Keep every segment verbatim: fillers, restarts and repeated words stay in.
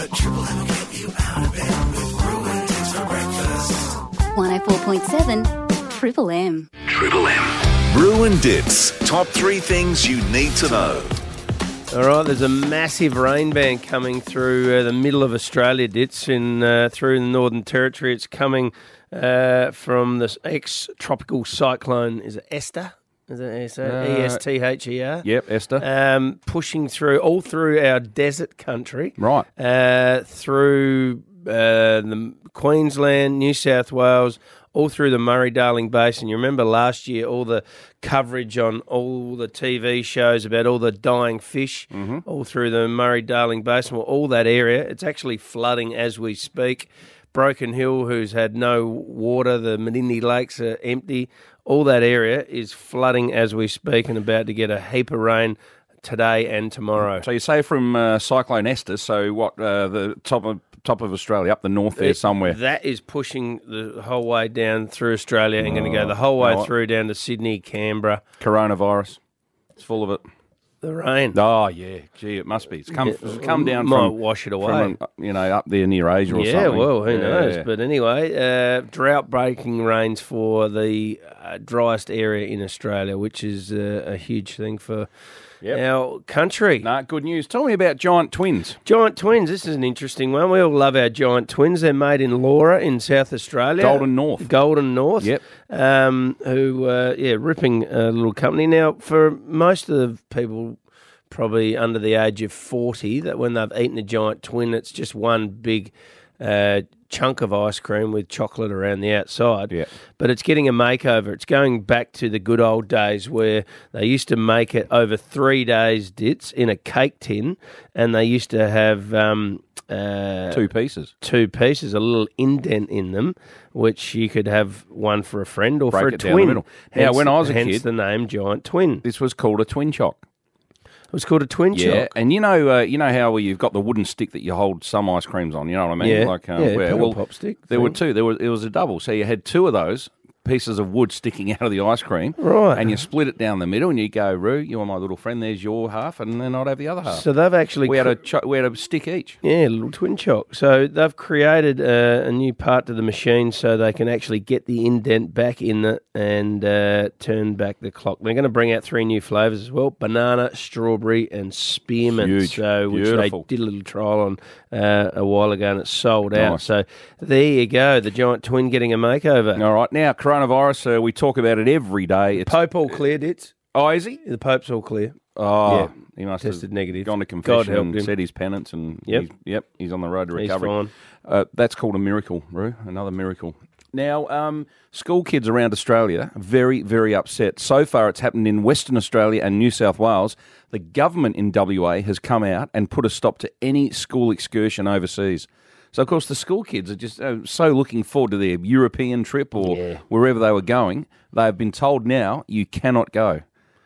But Triple M will get you out of bed with Brew and Dits for breakfast. one oh four point seven Triple M. Triple M. Brew and Dits. Top three things you need to know. All right, there's a massive rain band coming through uh, the middle of Australia, Dits, in, uh, through the Northern Territory. It's coming uh, from this ex-tropical cyclone, is it Esther? Is it E S T H E R? Yep, Esther. Um, pushing through, all through our desert country. Right. Uh, through uh, the Queensland, New South Wales, all through the Murray-Darling Basin. You remember last year all the coverage on all the T V shows about all the dying fish mm-hmm. all through the Murray-Darling Basin, well, all that area. It's actually flooding as we speak. Broken Hill, who's had no water, the Menindee Lakes are empty. All that area is flooding as we speak and about to get a heap of rain today and tomorrow. So you say from uh, Cyclone Esther, so what, uh, the top of top of Australia, up the north there it, somewhere? That is pushing the whole way down through Australia and oh, going to go the whole way no, through down to Sydney, Canberra. Coronavirus. It's full of it. The rain. Oh, yeah. Gee, it must be. It's come, it's come down might from... wash it away. From, you know, up there near Asia or yeah, something. Yeah, well, who yeah, knows? Yeah. But anyway, uh, drought-breaking rains for the uh, driest area in Australia, which is uh, a huge thing for yep. our country. No, good news. Tell me about giant twins. Giant twins. This is an interesting one. We all love our giant twins. They're made in Laura in South Australia. Golden North. Golden North. Yep. Um, who, uh, yeah, ripping uh, little company. Now, for most of the people probably under the age of forty, that when they've eaten a giant twin, it's just one big uh, chunk of ice cream with chocolate around the outside. Yeah. But it's getting a makeover. It's going back to the good old days where they used to make it over three days, Dits, in a cake tin, and they used to have um, uh, two pieces, two pieces, a little indent in them, which you could have one for a friend or Break for a it down twin. the middle. Hence, now, when I was a hence kid, the name Giant Twin. This was called a twin choc. It was called a twin yeah, choc. and you know, uh, you know how you've got the wooden stick that you hold some ice creams on. You know what I mean? Yeah, like, um, yeah, where, pedal well, pop stick. There thing. were two. There was it was a double. So you had two of those pieces of wood sticking out of the ice cream, right? And you split it down the middle, and you go, "Roo, you're my little friend. There's your half, and then I'd have the other half." So they've actually we had a cho- we had a stick each. Yeah, a little twin choc. So they've created uh, a new part to the machine so they can actually get the indent back in it and uh, turn back the clock. They're going to bring out three new flavours as well: banana, strawberry, and spearmint. Huge. So which Beautiful. they did a little trial on uh, a while ago, and it's sold Nice. out. So there you go, the giant twin getting a makeover. All right, now coronavirus. Uh, we talk about it every day. It's, Pope all clear, Dits. oh, is he? The Pope's all clear. Oh, Yeah. he must Tested have negative. gone to God confession helped and him. said his penance, and Yep. he's, yep, he's on the road to He's recovery. fine. Uh, that's called a miracle, Roo. Another miracle. Now, um, school kids around Australia are very, very upset. So far, it's happened in Western Australia and New South Wales. The government in W A has come out and put a stop to any school excursion overseas. So, of course, the school kids are just uh, so looking forward to their European trip or Yeah. wherever they were going. They have been told now you cannot go.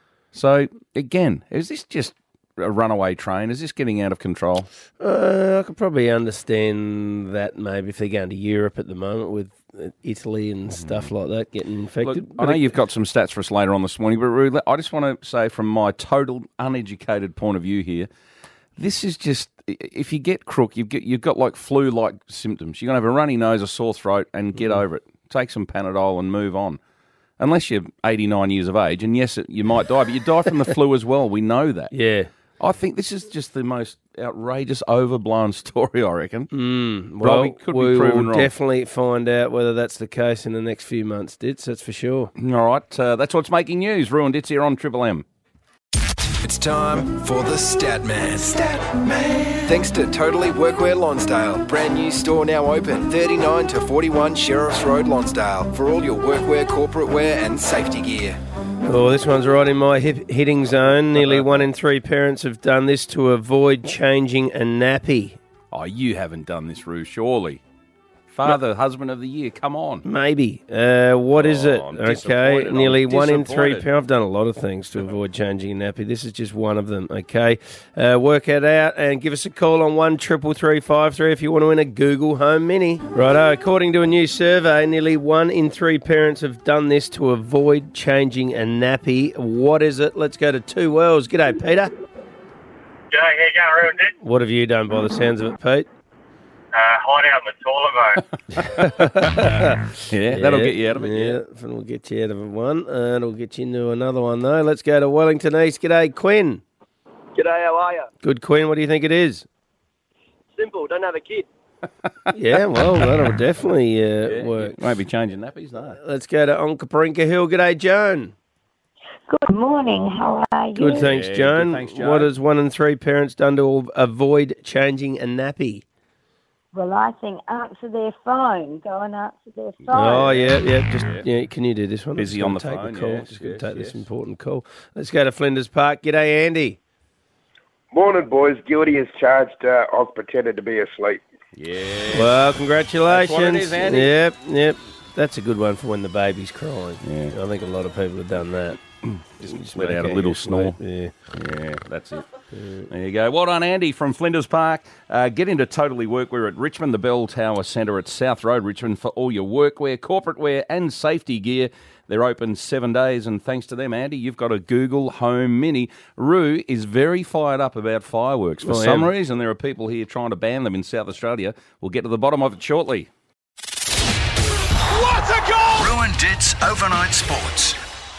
So, again, is this just a runaway train? Is this getting out of control? Uh, I could probably understand that maybe if they're going to Europe at the moment with uh, Italy and stuff like that getting infected. Look, I know you've got some stats for us later on this morning, but Roo, I just want to say from my total uneducated point of view here, this is just, if you get crook, you've got, you've got like flu-like symptoms. You're going to have a runny nose, a sore throat, and get over it. Take some Panadol and move on. Unless you're eighty-nine years of age, and yes, you might die, but you die from the flu as well. We know that. Yeah. I think this is just the most outrageous, overblown story, I reckon. Mm, But I well, mean, could we be proven will wrong. definitely find out whether that's the case in the next few months, Dits, that's for sure. All right, uh, that's what's making news. Roo and Dits here on Triple M. It's time for the Stat Man. Stat Man. Thanks to Totally Workwear Lonsdale. Brand new store now open. thirty-nine to forty-one Sheriffs Road, Lonsdale. For all your workwear, corporate wear and safety gear. Oh, this one's right in my hip hitting zone. Nearly one in three parents have done this to avoid changing a nappy. Oh, you haven't done this, Roo, surely. Father, husband of the year, come on. Maybe. Uh, what is Oh, it? I'm Okay, disappointed. nearly I'm one in three disappointed. parents. I've done a lot of things to avoid changing a nappy. This is just one of them, okay? Uh, work it out and give us a call on one triple three five three if you want to win a Google Home Mini. Righto, according to a new survey, nearly one in three parents have done this to avoid changing a nappy. What is it? Let's go to Two Wells. G'day, Peter. G'day, how you going, Ruined It? What have you done by the sounds of it, Pete? hide out in the toilet, mate. Yeah, that'll get you out of it. Yeah, that'll get you out of one. Uh, it'll get you into another one, though. Let's go to Wellington East. G'day, Quinn. G'day, how are you? Good, Quinn. What do you think it is? Simple, don't have a kid. Yeah, well, that'll definitely uh, Yeah, work. you won't be changing nappies, no. Let's go to Onkaparinka Hill. G'day, Joan. Good morning. How are you? Good, thanks, Yeah, Joan. good, thanks, Joan. What has one in three parents done to avoid changing a nappy? Well, I think answer their phone. Go and answer their phone. Oh, yeah, yeah. Just yeah. Can you do this one? Busy Just on the gonna take phone, The call. yes, Just going yes, to take yes. this important call. Let's go to Flinders Park. G'day, Andy. Morning, boys. Guilty as charged. Uh, I've pretended to be asleep. Yeah. Well, congratulations. That's what it is, Andy. Yep, yep. That's a good one for when the baby's crying. Yeah. I think a lot of people have done that. Just, Just let make out a it little sleep. snore. Yeah. Yeah, that's it. There you go. Well done, Andy from Flinders Park. Uh, get into Totally Workwear at Richmond, the Bell Tower Centre at South Road, Richmond, for all your workwear, corporate wear and safety gear. They're open seven days, and thanks to them, Andy, you've got a Google Home Mini. Roo is very fired up about fireworks. For I some am. reason, there are people here trying to ban them in South Australia. We'll get to the bottom of it shortly. What a goal! Ruin Dits Overnight Sports.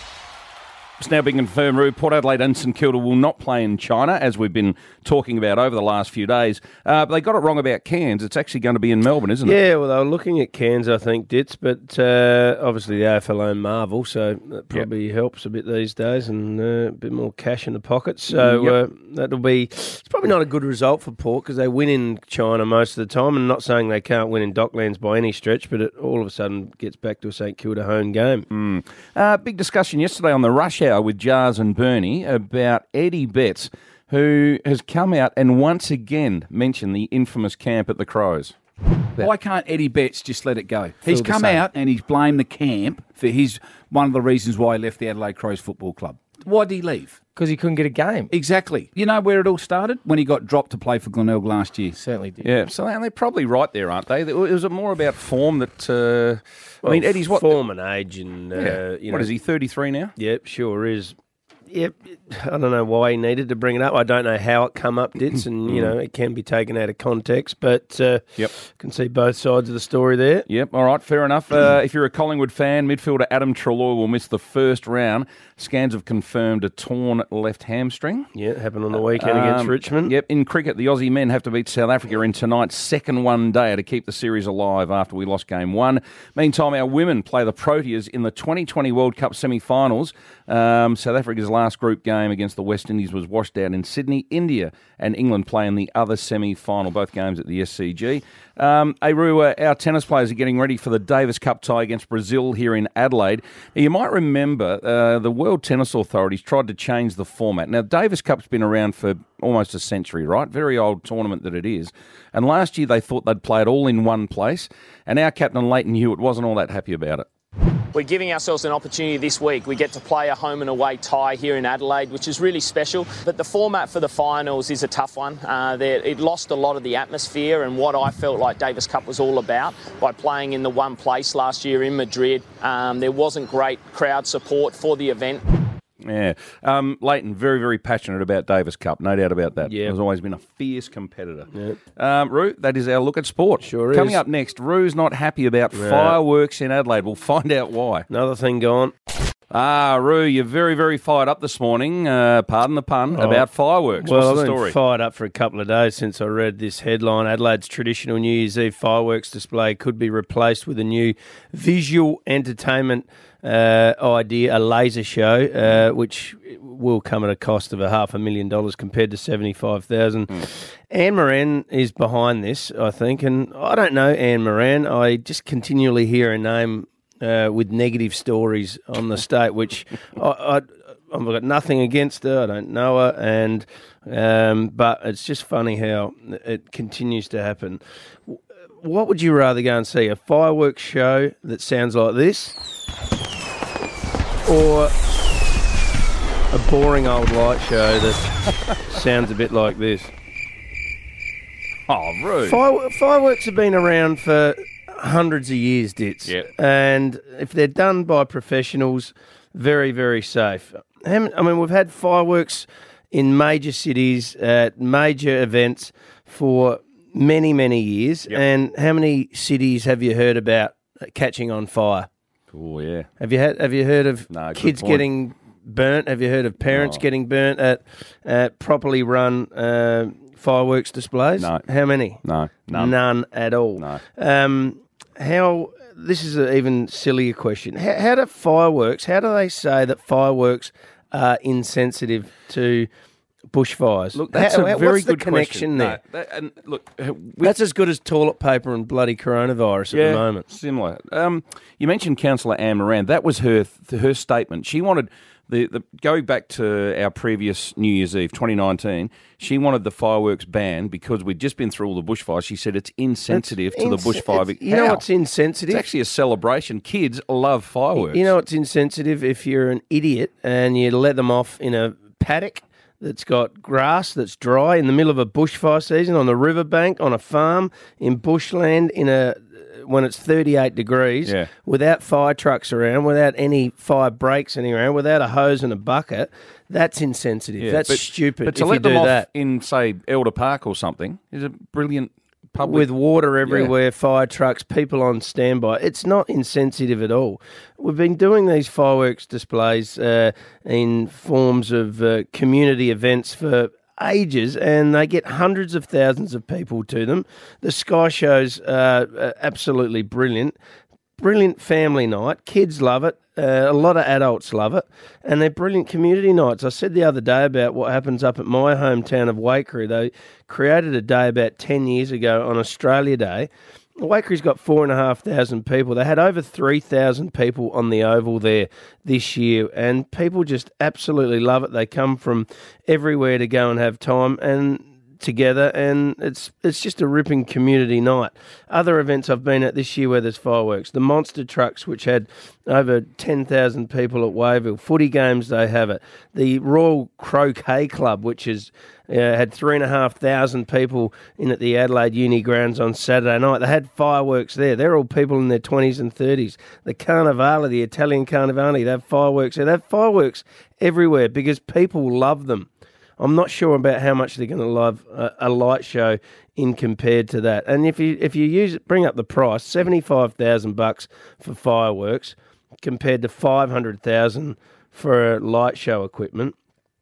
It's now been confirmed, Roo, Port Adelaide and St Kilda will not play in China, as we've been talking about over the last few days. Uh, but they got it wrong about Cairns. It's actually going to be in Melbourne, isn't it? Yeah, well, they were looking at Cairns, I think, Dits, but uh, obviously the A F L own Marvel, so that probably yep. helps a bit these days and uh, a bit more cash in the pocket. So Yep. uh, that'll be, it's probably not a good result for Port because they win in China most of the time, and not saying they can't win in Docklands by any stretch, but it all of a sudden gets back to a St Kilda home game. Mm. Uh, big discussion yesterday on the Rush Hour with Jars and Bernie about Eddie Betts, who has come out and once again mentioned the infamous camp at the Crows. Why can't Eddie Betts just let it go? He's the come same. out and he's blamed the camp for his one of the reasons why he left the Adelaide Crows Football Club. Why did he leave? Because he couldn't get a game. Exactly. You know where it all started? When he got dropped to play for Glenelg last year. Certainly did. Yeah, so they're probably right there, aren't they? Was it more about form that... Uh, Well, I mean, Eddie's what? Form and age and... Uh, Yeah. you What know, is he, thirty-three now? Yep, sure is. Yep, I don't know why he needed to bring it up. I don't know how it come up, Dits, and, you know, it can be taken out of context, but uh, Yep. can see both sides of the story there. Yep, all right, fair enough. Uh, if you're a Collingwood fan, midfielder Adam Treloar will miss the first round. Scans have confirmed a torn left hamstring. Yeah, it happened on the weekend against Um, Richmond. Yep, in cricket, the Aussie men have to beat South Africa in tonight's second one-dayer to keep the series alive after we lost game one. Meantime, our women play the Proteas in the twenty twenty World Cup semi-finals. Um, South Africa's last group game against the West Indies was washed out in Sydney. India and England play in the other semi-final, both games at the S C G. Um, Aru, uh, our tennis players are getting ready for the Davis Cup tie against Brazil here in Adelaide. Now, you might remember uh, the World Tennis Authorities tried to change the format. Now, Davis Cup's been around for almost a century, right? Very old tournament that it is. And last year they thought they'd play it all in one place, and our captain Leighton Hewitt wasn't all that happy about it. We're giving ourselves an opportunity this week. We get to play a home and away tie here in Adelaide, which is really special. But the format for the finals is a tough one. Uh, it lost a lot of the atmosphere and what I felt like Davis Cup was all about by playing in the one place last year in Madrid. Um, there wasn't great crowd support for the event. Yeah. Um, Leighton, very, very passionate about Davis Cup, no doubt about that. Yeah. Has always been a fierce competitor. Yep. Um, Roo, that is our look at sport. Sure Coming is. up next, Roo's not happy about Yeah. fireworks in Adelaide. We'll find out why. Another thing gone. Ah, Roo, you're very, very fired up this morning, uh, pardon the pun, Oh. about fireworks. Well, What's I've the been story? fired up for a couple of days since I read this headline. Adelaide's traditional New Year's Eve fireworks display could be replaced with a new visual entertainment uh, idea, a laser show, uh, which will come at a cost of a half a million dollars compared to seventy-five thousand. Mm. Anne Moran is behind this, I think, and I don't know Anne Moran. I just continually hear her name uh, with negative stories on the state, which I, I, I've got nothing against her. I don't know her, and um, but it's just funny how it continues to happen. What would you rather go and see? A fireworks show that sounds like this, or a boring old light show that sounds a bit like this? Oh, rude. Fire, fireworks have been around for hundreds of years, Dits. Yep. And if they're done by professionals, very, very safe. I mean, we've had fireworks in major cities at major events for many, many years. Yep. And how many cities have you heard about catching on fire? Oh, yeah. Have you had? Have you heard of No, good kids point. getting burnt? Have you heard of parents No. getting burnt at, at properly run uh, fireworks displays? No. How many? No, none. None at all. No. Um, how? This is an even sillier question. How, how do fireworks? How do they say that fireworks are insensitive to bushfires? Look, that's How- a how- very what's the good connection question. there? No, that, and look, uh, we- That's as good as toilet paper and bloody coronavirus at the moment. Similar. Um, you mentioned Councillor Anne Moran. That was her her statement. She wanted the, the going back to our previous New Year's Eve, twenty nineteen. She wanted the fireworks banned because we'd just been through all the bushfires. She said it's insensitive to the Inse- bushfire. it's- You know How? what's insensitive? It's actually a celebration. Kids love fireworks. You know what's insensitive? If you're an idiot and you let them off in a paddock that's got grass that's dry in the middle of a bushfire season on the riverbank, on a farm, in bushland, in a when it's thirty-eight degrees, Yeah. without fire trucks around, without any fire breaks anywhere, without a hose and a bucket, that's insensitive. Yeah, that's but- stupid. But to if let you them do off that. in, say, Elder Park or something is a brilliant public. With water everywhere, fire trucks, people on standby. It's not insensitive at all. We've been doing these fireworks displays uh, in forms of uh, community events for ages, and they get hundreds of thousands of people to them. The Sky Show's uh, uh, absolutely brilliant. Brilliant family night. Kids love it. Uh, a lot of adults love it. And they're brilliant community nights. I said the other day about what happens up at my hometown of Waikerie. They created a day about ten years ago on Australia Day. Waikeree's got four and a half thousand people. They had over three thousand people on the Oval there this year, and people just absolutely love it. They come from everywhere to go and have time and together, and it's it's just a ripping community night. Other events I've been at this year where there's fireworks, the monster trucks, which had over ten thousand people at Wayville, footy games they have it, the Royal Croquet Club, which is uh, had three and a half thousand people in at the Adelaide Uni grounds on Saturday night. They had fireworks there. They're all people in their twenties and thirties. The Carnivale, the Italian Carnivale, they have fireworks there. They have fireworks everywhere because people love them. I'm not sure about how much they're going to love a, a light show in compared to that. And if you if you use it, bring up the price, seventy five thousand bucks for fireworks compared to five hundred thousand for light show equipment.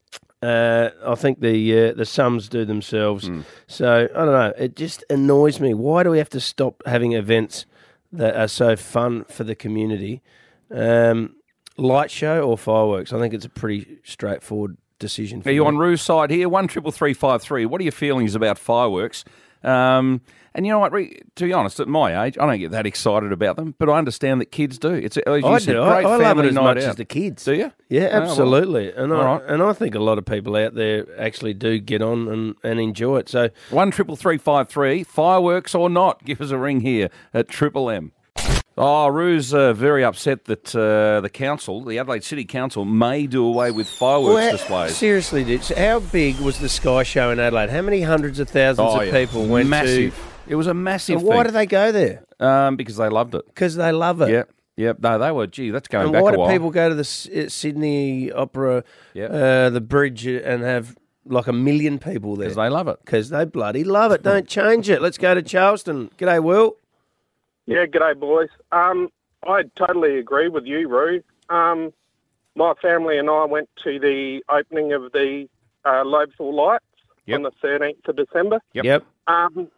Uh, I think the uh, the sums do themselves. Mm. So I don't know. It just annoys me. Why do we have to stop having events that are so fun for the community? Um, light show or fireworks? I think it's a pretty straightforward decision. For Are you me. on Rue's side here? One triple three five three. What are your feelings about fireworks? Um, and you know what? Re- to be honest, at my age, I don't get that excited about them, but I understand that kids do. It's a, as you I said, do. great I, I love family it as night much out. as the kids. Do you? Yeah, Oh, well. absolutely. And All I right. and I think a lot of people out there actually do get on and, and enjoy it. So One triple three five three. Fireworks or not? Give us a ring here at Triple M. Oh, Rue's uh, very upset that uh, the council, the Adelaide City Council, may do away with fireworks Well, displays. Seriously, dude, so how big was the Sky Show in Adelaide? How many hundreds of thousands Oh, of yeah. people went Massive. to? It was a massive And why thing. do they go there? Um, because they loved it. Because they love it. Yep, yep. No, they were. Gee, that's going And back why a do while. people go to the S- uh, Sydney Opera, Yep. uh, the bridge, and have like a million people there? Because they love it. Because they bloody love it. Don't change it. Let's go to Charleston. G'day, Will. Yeah, g'day, boys. Um, I totally agree with you, Roo. Um, my family and I went to the opening of the uh, Lobethal Lights Yep. on the thirteenth of December. Yep. Yep. Um,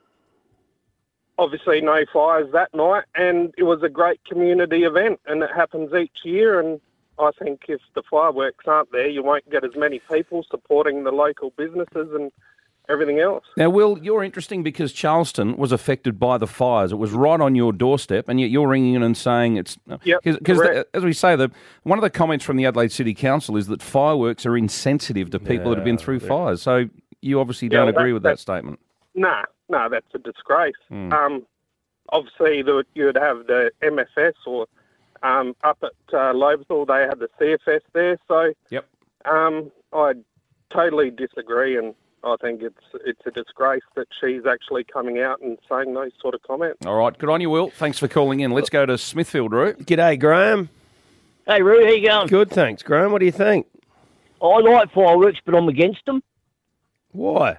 obviously, no fires that night, and it was a great community event, and it happens each year. And I think if the fireworks aren't there, you won't get as many people supporting the local businesses and everything else. Now, Will, you're interesting because Charleston was affected by the fires. It was right on your doorstep, and yet you're ringing in and saying it's... Yep, Because, correct. as we say, the one of the comments from the Adelaide City Council is that fireworks are insensitive to people that have been through fires. So you obviously Yeah, don't well, agree that- with that that- statement. No, no, that's a disgrace. Mm. Um, obviously, the, you'd have the M F S or um, up at uh, Lobethal, they had the C F S there. So Yep. um, I totally disagree, and I think it's it's a disgrace that she's actually coming out and saying those sort of comments. All right. Good on you, Will. Thanks for calling in. Let's go to Smithfield, Roo. G'day, Graham. Hey, Roo, how you going? Good, thanks. Graham, what do you think? I like fireworks, but I'm against them. Why?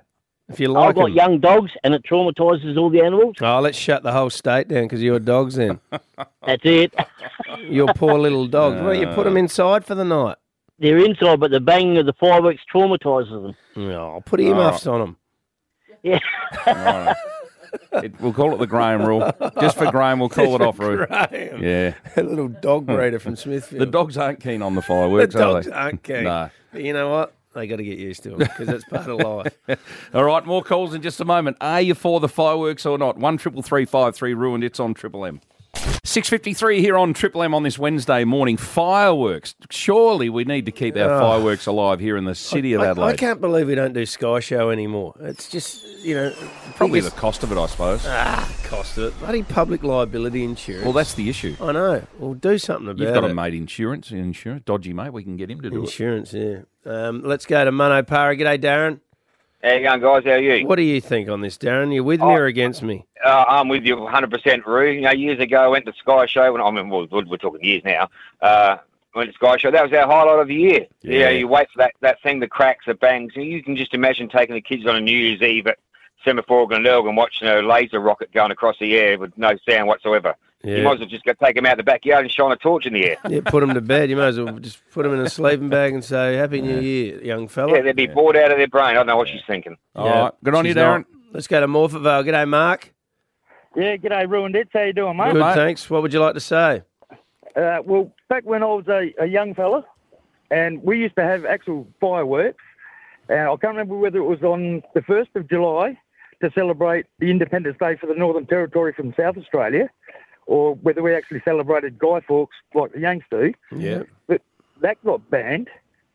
If you like I've got 'em. young dogs, and it traumatises all the animals. Oh, let's shut the whole state down because of your dogs then. That's it. Your poor little dogs. Well, you put them inside for the night. They're inside, but the banging of the fireworks traumatises them. Oh, put earmuffs on them. Yeah. Right. It, we'll call it the Graham rule. Just for Graham, we'll call it off, Ruth. Graham. Yeah. A little dog breeder from Smithfield. The dogs aren't keen on the fireworks, The dogs are they? aren't keen. No. But you know what? They got to get used to them because that's part of life. All right, more calls in just a moment. Are you for the fireworks or not? One triple three five three ruined. It's on Triple M. Six fifty three here on Triple M on this Wednesday morning. Fireworks. Surely we need to keep our Oh. fireworks alive here in the city of I, Adelaide. I can't believe we don't do Sky Show anymore. It's just, you know... Probably biggest- the cost of it, I suppose. Ah, cost of it. Bloody public liability insurance. Well, that's the issue. I know. Well, do something about it. You've got a mate insurance, insurance, dodgy mate. We can get him to do Insurance, yeah. Um, let's go to Mano Para. G'day, Darren. How you going, guys? How are you? What do you think on this, Darren? You with me Oh. or against me? Uh, I'm with you one hundred percent, Roo. You know, years ago, I went to Sky Show, and I mean, well, we're, we're talking years now. Uh, I went to Sky Show. That was our highlight of the year. Yeah. Yeah, you wait for that, that thing, the cracks, the bangs. You can just imagine taking the kids on a New Year's Eve at Semaphore and Glenelg and watching a laser rocket going across the air with no sound whatsoever. Yeah. You might as well just go take them out the backyard and shine a torch in the air. Yeah, put them to bed. You might as well just put them in a sleeping bag and say, Happy New Year, young fella. Yeah, they'd be bored out of their brain. I don't know what she's thinking. All right. Good on you, she's Darren. not. Let's go to Morphettvale. G'day, Mark. Yeah, g'day, Ruined It. How you doing, mate? Good, thanks. What would you like to say? Uh, well, back when I was a, a young fella, and we used to have actual fireworks, and I can't remember whether it was on the first of July to celebrate the Independence Day for the Northern Territory from South Australia, or whether we actually celebrated Guy Fawkes like the Yanks do. Yeah. But that got banned,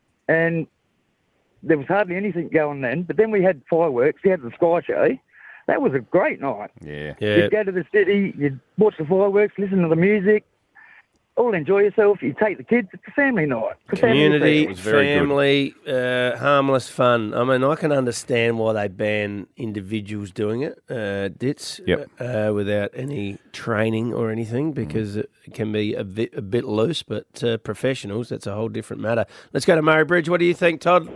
and there was hardly anything going then. But then we had fireworks. We had the Sky Show. That was a great night. Yeah. You'd go to the city, you'd watch the fireworks, listen to the music, all enjoy yourself. You take the kids. It's a family night. It's a family Community, affair. family, uh, harmless fun. I mean, I can understand why they ban individuals doing it, uh, dits, Yep. uh, without any training or anything, because it can be a bit, a bit loose, but uh, professionals, that's a whole different matter. Let's go to Murray Bridge. What do you think, Todd?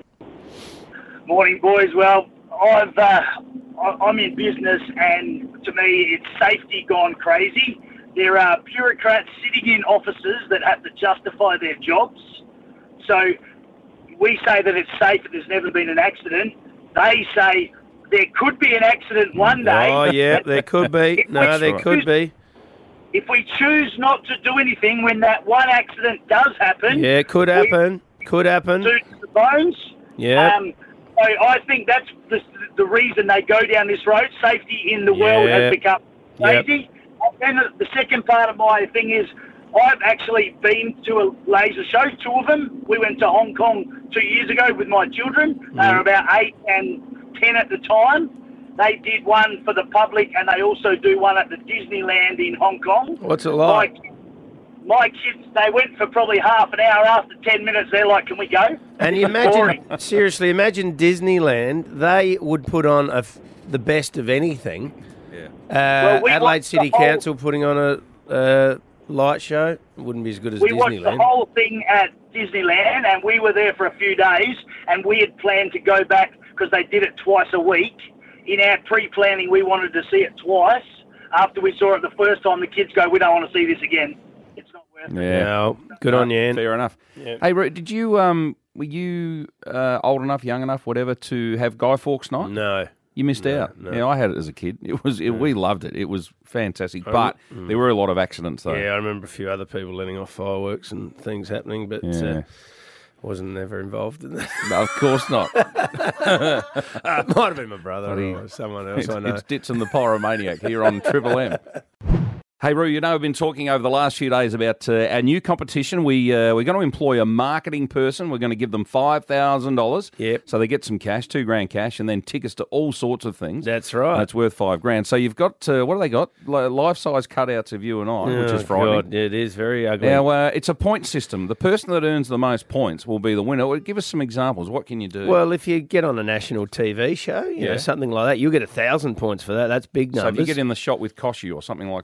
Morning, boys. Well, I've uh, I- I'm in business, and to me, it's safety gone crazy. There are bureaucrats sitting in offices that have to justify their jobs. So we say that it's safe and there's never been an accident. They say there could be an accident one day. Oh, yeah, there could be. No, there could be. If we choose not to do anything when that one accident does happen, Yeah, it could happen. Could happen. we do the bones. Yeah. Um, so I think that's the, the reason they go down this road. Safety in the world Yeah. has become Yep. crazy. And then the second part of my thing is I've actually been to a laser show, two of them. We went to Hong Kong two years ago with my children. They were about eight and ten at the time. They did one for the public, and they also do one at the Disneyland in Hong Kong. What's it like? My, my kids, they went for probably half an hour. After ten minutes, they're like, can we go? And you It's boring. imagine, seriously, imagine Disneyland. They would put on a f the best of anything. Yeah. Uh, Well, we Adelaide watched City the whole- Council putting on a uh, light show. It wouldn't be as good as We watched the Disneyland. whole thing at Disneyland, and we were there for a few days, and we had planned to go back because they did it twice a week. In our pre-planning, we wanted to see it twice. After we saw it the first time, the kids go, we don't want to see this again. It's not worth it. Yeah. No, good on you, Ant. Fair enough. Yeah. Hey, Ru, did you um were you uh, old enough, young enough, whatever, to have Guy Fawkes night? No. You missed No, out. no. Yeah, I had it as a kid. It was it, we loved it. It was fantastic, I but rem- mm. there were a lot of accidents though. Yeah, I remember a few other people letting off fireworks and things happening, but Yeah. uh, wasn't never involved in that. No, of course not. uh, it might have been my brother Buddy. or someone else It's, I know. it's Ditson the Pyromaniac here on Triple M. Hey, Roo, you know, we've been talking over the last few days about uh, our new competition. We, uh, we're going to employ a marketing person. We're going to give them five thousand dollars. Yep. So they get some cash, two grand cash, and then tickets to all sorts of things. That's right. And it's worth five grand. So you've got, uh, what have they got? Li- Life-size cutouts of you and I, which Oh, is frightening. God, yeah, it is very ugly. Now, uh, it's a point system. The person that earns the most points will be the winner. Well, give us some examples. What can you do? Well, if you get on a national T V show, you know, Yeah. something like that, you'll get a thousand points for that. That's big so numbers. if you get in the shot with Koshy or something like that, you'd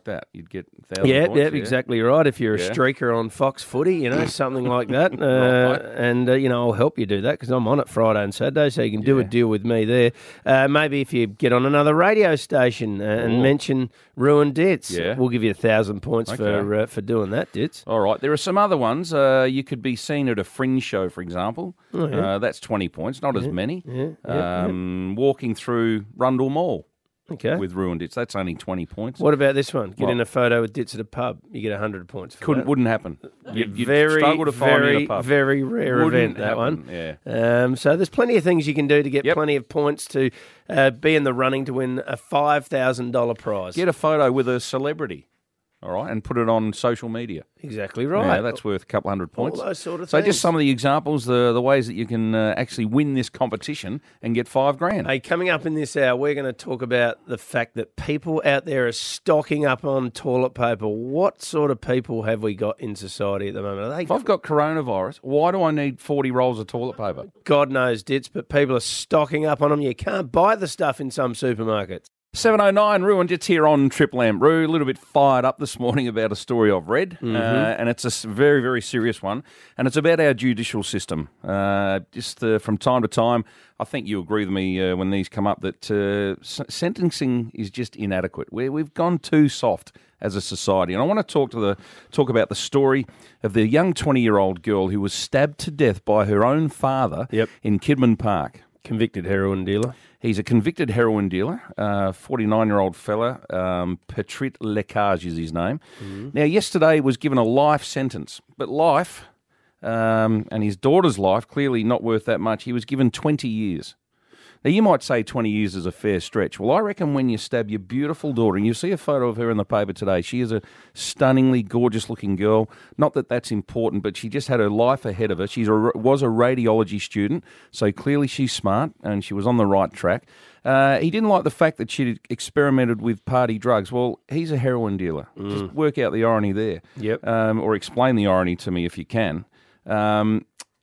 you'd get one thousand Yeah, points. yeah, exactly right. If you're a Yeah. streaker on Fox Footy, you know, something like that. Uh, and, uh, you know, I'll help you do that because I'm on it Friday and Saturday, so you can do a deal with me there. Uh, maybe if you get on another radio station uh, and Ooh. mention Ruin Dits, Yeah. we'll give you a thousand points Okay. for uh, for doing that, Dits. All right, there are some other ones. Uh, you could be seen at a fringe show, for example. Oh, yeah. uh, that's twenty points, not as Yeah, many. yeah, yeah, um, Walking through Rundle Mall Okay. with Ruined Dits, that's only twenty points. What about this one? Get What? in a photo with Dits at a pub. You get one hundred points for Couldn't, that. wouldn't happen. You You'd, you'd very, struggle to find me very, in a pub. very rare Wouldn't event, that happen, one. Yeah. Um, so there's plenty of things you can do to get plenty of points to uh, be in the running to win a five thousand dollars prize. Get a photo with a celebrity, all right, and put it on social media. Exactly right. Yeah, that's worth a couple hundred points. All those sort of so things. just some of the examples, the the ways that you can uh, actually win this competition and get five grand. Hey, coming up in this hour, we're going to talk about the fact that people out there are stocking up on toilet paper. What sort of people have we got in society at the moment? Are they If I've got coronavirus, why do I need forty rolls of toilet paper? God knows, Dits, but people are stocking up on them. You can't buy the stuff in some supermarkets. seven oh nine, Ruined Dits here on Triple M. Roo, a little bit fired up this morning about a story I've read, Mhm. uh, and it's a s- very, very serious one, and it's about our judicial system. Uh, just uh, from time to time, I think you agree with me uh, when these come up, that uh, s- sentencing is just inadequate. We, we've gone too soft as a society, and I want to talk to the talk about the story of the young twenty-year-old girl who was stabbed to death by her own father in Kidman Park. Convicted heroin dealer. He's a convicted heroin dealer, uh, forty-nine-year-old fella. Um, Petrit Lecage is his name. Mhm. Now, yesterday was given a life sentence, but life, um, and his daughter's life, clearly not worth that much. He was given twenty years. Now, you might say twenty years is a fair stretch. Well, I reckon when you stab your beautiful daughter, and you see a photo of her in the paper today, she is a stunningly gorgeous-looking girl. Not that that's important, but she just had her life ahead of her. She was a radiology student, so clearly she's smart, and she was on the right track. Uh, he didn't like the fact that she'd experimented with party drugs. Well, he's a heroin dealer. Just work out the irony there. Yep. Um, or explain the irony to me if you can. Um,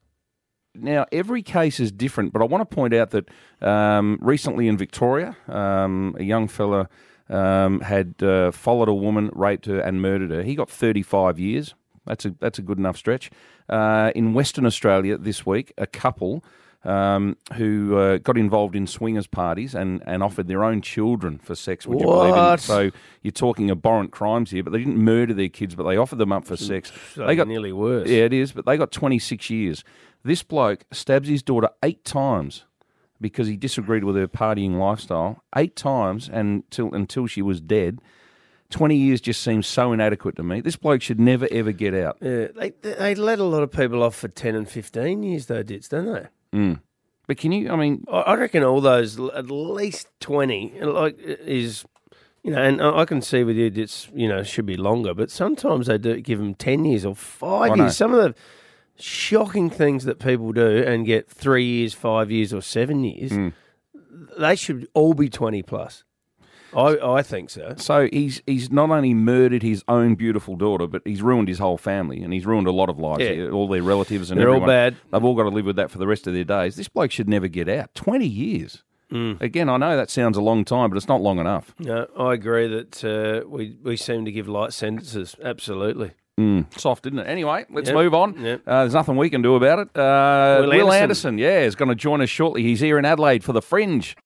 Now, every case is different, but I want to point out that um, recently in Victoria, um, a young fella um, had uh, followed a woman, raped her and murdered her. He got thirty-five years. That's a that's a good enough stretch. Uh, in Western Australia this week, a couple um, who uh, got involved in swingers parties and, and offered their own children for sex. Would you believe What? it? So you're talking abhorrent crimes here, but they didn't murder their kids, but they offered them up for sex. So They got nearly worse. Yeah, it is, but they got twenty-six years. This bloke stabs his daughter eight times because he disagreed with her partying lifestyle. Eight times and till, until she was dead. twenty years just seems so inadequate to me. This bloke should never, ever get out. Yeah, they, they let a lot of people off for ten and fifteen years, though, Dits, don't they? Mm. But can you, I mean... I I reckon all those, at least twenty, like, is... You know, and I I can see with you, it's, you know, should be longer, but sometimes they do give them ten years or five I know. years. Some of the shocking things that people do and get three years, five years, or seven years, Mm. they should all be twenty plus. I, I think so. So he's he's not only murdered his own beautiful daughter, but he's ruined his whole family, and he's ruined a lot of lives. Yeah. All their relatives and They're all everyone. bad. They've all got to live with that for the rest of their days. This bloke should never get out. twenty years. Mm. Again, I know that sounds a long time, but it's not long enough. No, I agree that uh, we, we seem to give light sentences. Absolutely. Mm, soft, isn't it? Anyway, let's Yep. move on. Yep. Uh, there's nothing we can do about it. Uh, Will Will, Anderson. Anderson, yeah, is going to join us shortly. He's here in Adelaide for the Fringe.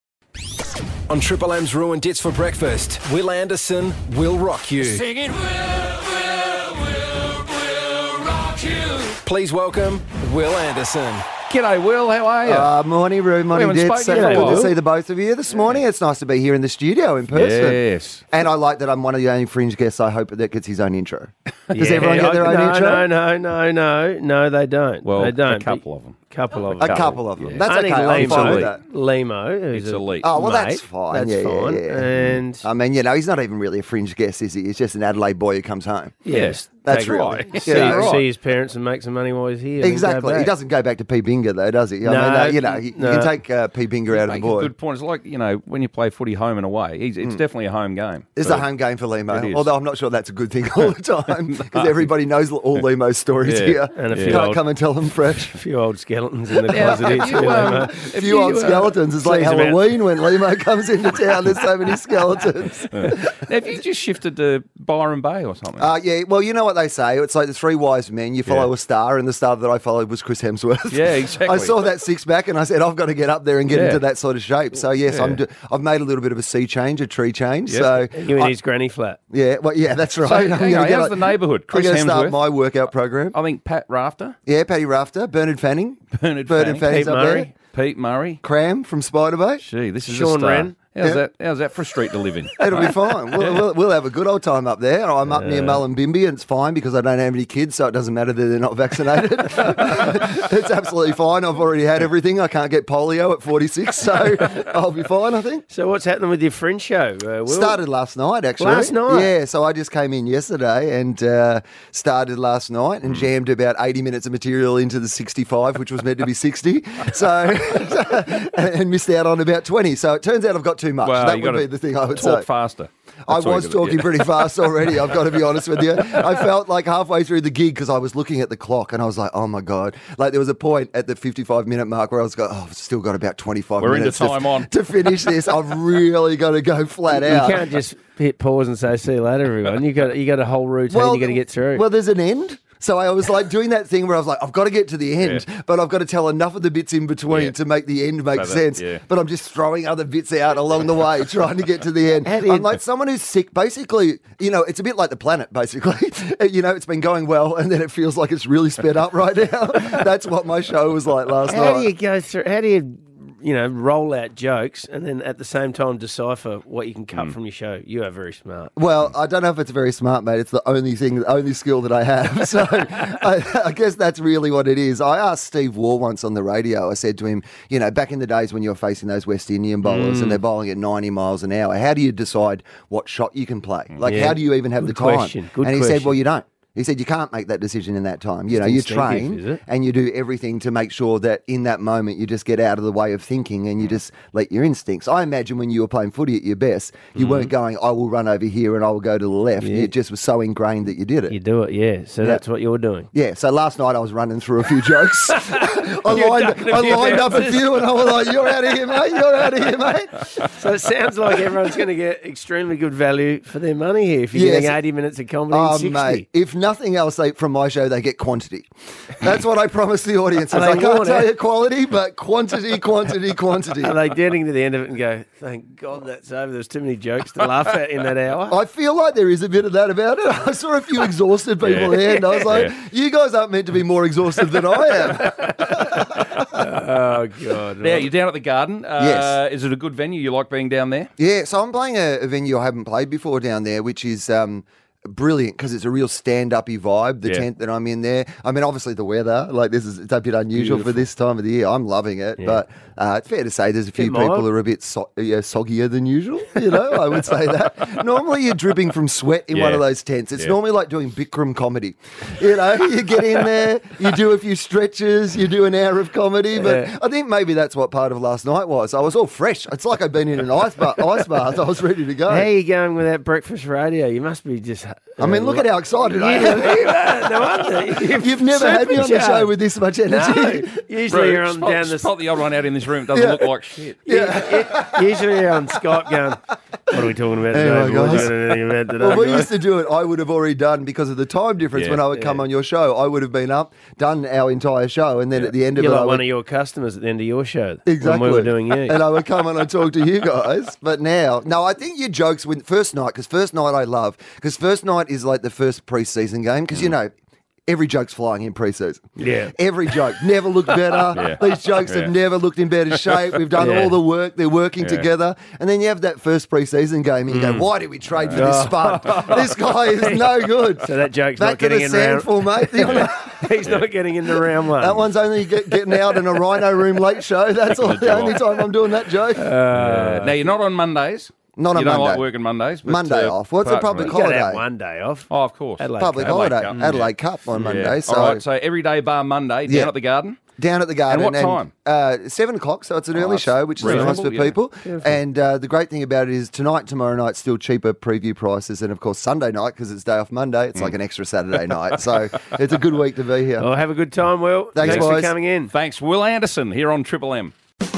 On Triple M's Ruin Dits for breakfast, Will Anderson will rock you. Singing, Will, Will, Will, Will rock you. Please welcome Will Anderson. G'day, Will. How are you? Uh, morning, Roo. Morning, haven't Dits. spoken So in a good while. to see the both of you this morning. It's nice to be here in the studio in person. Yes. And I like that I'm one of the only Fringe guests, I hope, that gets his own intro. Does Yeah, everyone get their I- own no, intro? No, no, no, no, no, they don't. Well, they don't. a couple of them. Couple of A them. couple of them. Yeah. That's Only okay. I'm fine with Lemo, that. Lemo, who's It's a elite. Oh, well, mate, that's fine. That's yeah, fine. Yeah, yeah. And I mean, you know, he's not even really a Fringe guest, is he? He's just an Adelaide boy who comes home. yes, That's take it right. right. Yeah, See, right. see his parents and make some money while he's here. and then go Exactly. He back. doesn't go back to P. Binger, though, does he? I No, mean, uh, you know, you, no. you can take uh, P. Binger out of the Make a boy. good point. It's like, you know, when you play footy home and away, it's, it's definitely a home game. It's So- a home game for It Lemo, is. although I'm not sure that's a good thing all the time because everybody knows all Lemo's stories Yeah. here. And a You few can't old- come and tell them fresh. A few old scouts skeletons in the Now, closet here if too, you, um, Limo. A few old skeletons. It's like Please, man. Halloween when Limo comes into town. There's so many skeletons. Now, have you just shifted to Byron Bay or something? Uh, yeah, well, you know what they say. It's like the three wise men. You follow Yeah. a star, and the star that I followed was Chris Hemsworth. Yeah, exactly. I saw that six pack, and I said, I've got to get up there and get Yeah. into that sort of shape. So yes, Yeah. I'm. Do- I've made a little bit of a sea change, a tree change. Yep. So You in I- his granny flat. yeah, well, yeah, that's right. So, I'm hang gonna on, get how's a- the neighbourhood? Chris I'm going to start Hemsworth. my workout program. I think Pat Rafter, Yeah, Paddy Rafter, Bernard Fanning, Bernard Bernard Fanning, Fanning's Pete up Murray. there. Pete Murray. Cram from Spider Bay. Gee, this is Sean a star. Wren. How's Yeah. that? How's that for a street to live in? It'll be fine. We'll, we'll, we'll have a good old time up there. I'm up near Mullumbimby, and it's fine because I don't have any kids, so it doesn't matter that they're not vaccinated. It's absolutely fine. I've already had everything. I can't get polio at forty-six, so I'll be fine, I think. So what's happening with your Fringe show? Uh, Will? Started last night, actually. Last night? Yeah, so I just came in yesterday and uh, started last night Hmm. and jammed about eighty minutes of material into the sixty-five, which was meant to be sixty, so and, and missed out on about twenty. So it turns out I've got too much. Well, that you would gotta be the thing I would talk say. faster. I That's all you was gotta do. talking Yeah. pretty fast already, I've got to be honest with you. I felt like halfway through the gig because I was looking at the clock and I was like, oh my God. Like there was a point at the fifty-five minute mark where I was going, oh, I've still got about twenty-five We're into minutes time to, on. to finish this. I've really got to go flat You out. can't just hit pause and say, see you later, everyone. You got you got a whole routine you got to get through. Well, there's an end. So I was like doing that thing where I was like, I've got to get to the end, but I've got to tell enough of the bits in between Yeah. to make the end make So that- sense. yeah. But I'm just throwing other bits out along the way, trying to get to the end. How do you- I'm like someone who's sick. Basically, you know, it's a bit like the planet, basically. You know, it's been going well, and then it feels like it's really sped up right now. That's what my show was like last how night. do you go through? How do you, you know, roll out jokes and then at the same time decipher what you can cut from your show? You are very smart. Well, I don't know if it's very smart, mate. It's the only thing, the only skill that I have. So I, I guess that's really what it is. I asked Steve Waugh once on the radio, I said to him, you know, back in the days when you were facing those West Indian bowlers Mm. and they're bowling at ninety miles an hour, how do you decide what shot you can play? Like, Yeah. how do you even have Good the time? question. Good and he said, question. well, you don't. He said, you can't make that decision in that time. You know, It's you instinctive, train is it? and you do everything to make sure that in that moment you just get out of the way of thinking and you just let your instincts. I imagine when you were playing footy at your best, you Mhm. weren't going, I will run over here and I will go to the left. Yeah. It just was so ingrained that you did it. You do it, yeah. So Yeah. that's what you're doing. Yeah, so last night I was running through a few jokes. I You're lined, ducking a I few lined up a bounces. few and I was like, you're out of here, mate. You're out of here, mate. So it sounds like everyone's going to get extremely good value for their money here if you're Yes. getting eighty minutes of comedy Oh, and sixty. mate, if nothing else, they, from my show, they get quantity. That's what I promise the audience. Are I they can't worn tell out? you quality, but quantity, quantity, quantity. Are they getting to the end of it and go, thank God that's over? There's too many jokes to laugh at in that hour. I feel like there is a bit of that about it. I saw a few exhausted people Yeah. there, and I was like, Yeah. you guys aren't meant to be more exhausted than I am. Oh, God. Now, you're down at the Garden. Uh, Yes. Is it a good venue? You like being down there? Yeah, so I'm playing a, a venue I haven't played before down there, which is um, brilliant because it's a real stand-uppy vibe, the Yeah. tent that I'm in there. I mean, obviously the weather, like this is it's a bit unusual for Beautiful. this time of the year. I'm loving it, Yeah. but uh, it's fair to say there's a few Bit people mild. who are a bit so- yeah, soggier than usual, you know, I would say that. Normally you're dripping from sweat in one Yeah. of those tents. It's Yeah. normally like doing Bikram comedy. You know, you get in there, you do a few stretches, you do an hour of comedy, but Yeah. I think maybe that's what part of last night was. I was all fresh. It's like I'd been in an ice bath. Ice bath. I was ready to go. How are you going with that breakfast radio? You must be just. I mean, look at how excited I Yeah, am. yeah, no wonder. You've, You've never had me on the supercharged. show with this much energy. No, usually you're on spot, down the. spot the old one out in this room. It doesn't Yeah. look like shit. Yeah. Usually you're on Skype going, what are we talking about today? Anyway, boys? guys. You got anything about today, Well, we guys?" used to do it. I would have already done because of the time difference. Yeah, when I would come yeah. on your show, I would have been up, done our entire show, and then at the end of You're it, like I one would, of your customers at the end of your show. exactly When we were doing you. and I would come on and talk to you guys. But now, no, I think your jokes when first night because first night I love because first night is like the first pre-season game because you know. Every joke's flying in pre-season. Yeah. Every joke never looked better. Yeah. These jokes Yeah. have never looked in better shape. We've done Yeah. all the work. They're working Yeah. together. And then you have that first pre-season game and you go, why did we trade for this spud? This guy is no good. So that joke's Back not to getting the in round. sandful, mate. The- He's not getting into round one. That one's only get, getting out in a Rhino Room late show. That's all, the only time I'm doing that joke. Uh, now, you're not on Mondays. Not on you don't Monday. like working Mondays. But, Monday uh, off. What's a apart from public You that- gotta have holiday? one day off. Oh, of course. Adelaide Public Cup. holiday. Cup. Adelaide Cup on Monday. Yeah. So All right, so every day bar Monday, down Yeah. at the Garden. Down at the Garden. And what time? Uh, seven o'clock, so it's an Oh, early that's show, which is reasonable, nice for yeah. people. Beautiful. And uh, the great thing about it is tonight, tomorrow night, still cheaper preview prices. And, of course, Sunday night, because it's day off Monday, it's Mm. like an extra Saturday night. So it's a good week to be here. Well, have a good time, Will. Thanks, Thanks boys. for coming in. Thanks, Will Anderson, here on Triple M.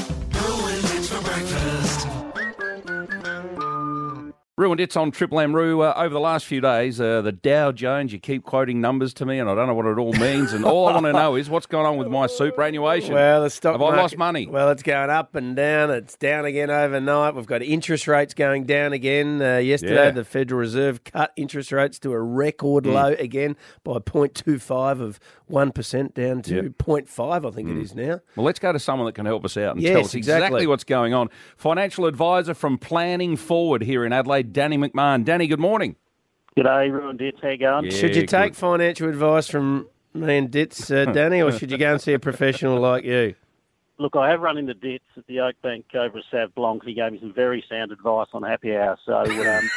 Rue and It's on Triple M. Rue, uh, over the last few days, uh, the Dow Jones, you keep quoting numbers to me, and I don't know what it all means. And all I want to know is what's going on with my superannuation. Well, the stock Have market, I lost money? Well, it's going up and down. It's down again overnight. We've got interest rates going down again. Uh, yesterday, Yeah. the Federal Reserve cut interest rates to a record Mm. low again by zero point two five of one percent down to Yep. zero point five, I think Mm. it is now. Well, let's go to someone that can help us out and Yes, tell us exactly. exactly. what's going on. Financial advisor from Planning Forward here in Adelaide, Danny McMahon. Danny, good morning. G'day, Rue and Ditz. How you going? Yeah, Should you take good. financial advice from me and Ditz, uh, Danny, or should you go and see a professional like you? Look, I have run into Ditz at the Oak Bank over at Sav Blanc. He gave me some very sound advice on happy hour. So um,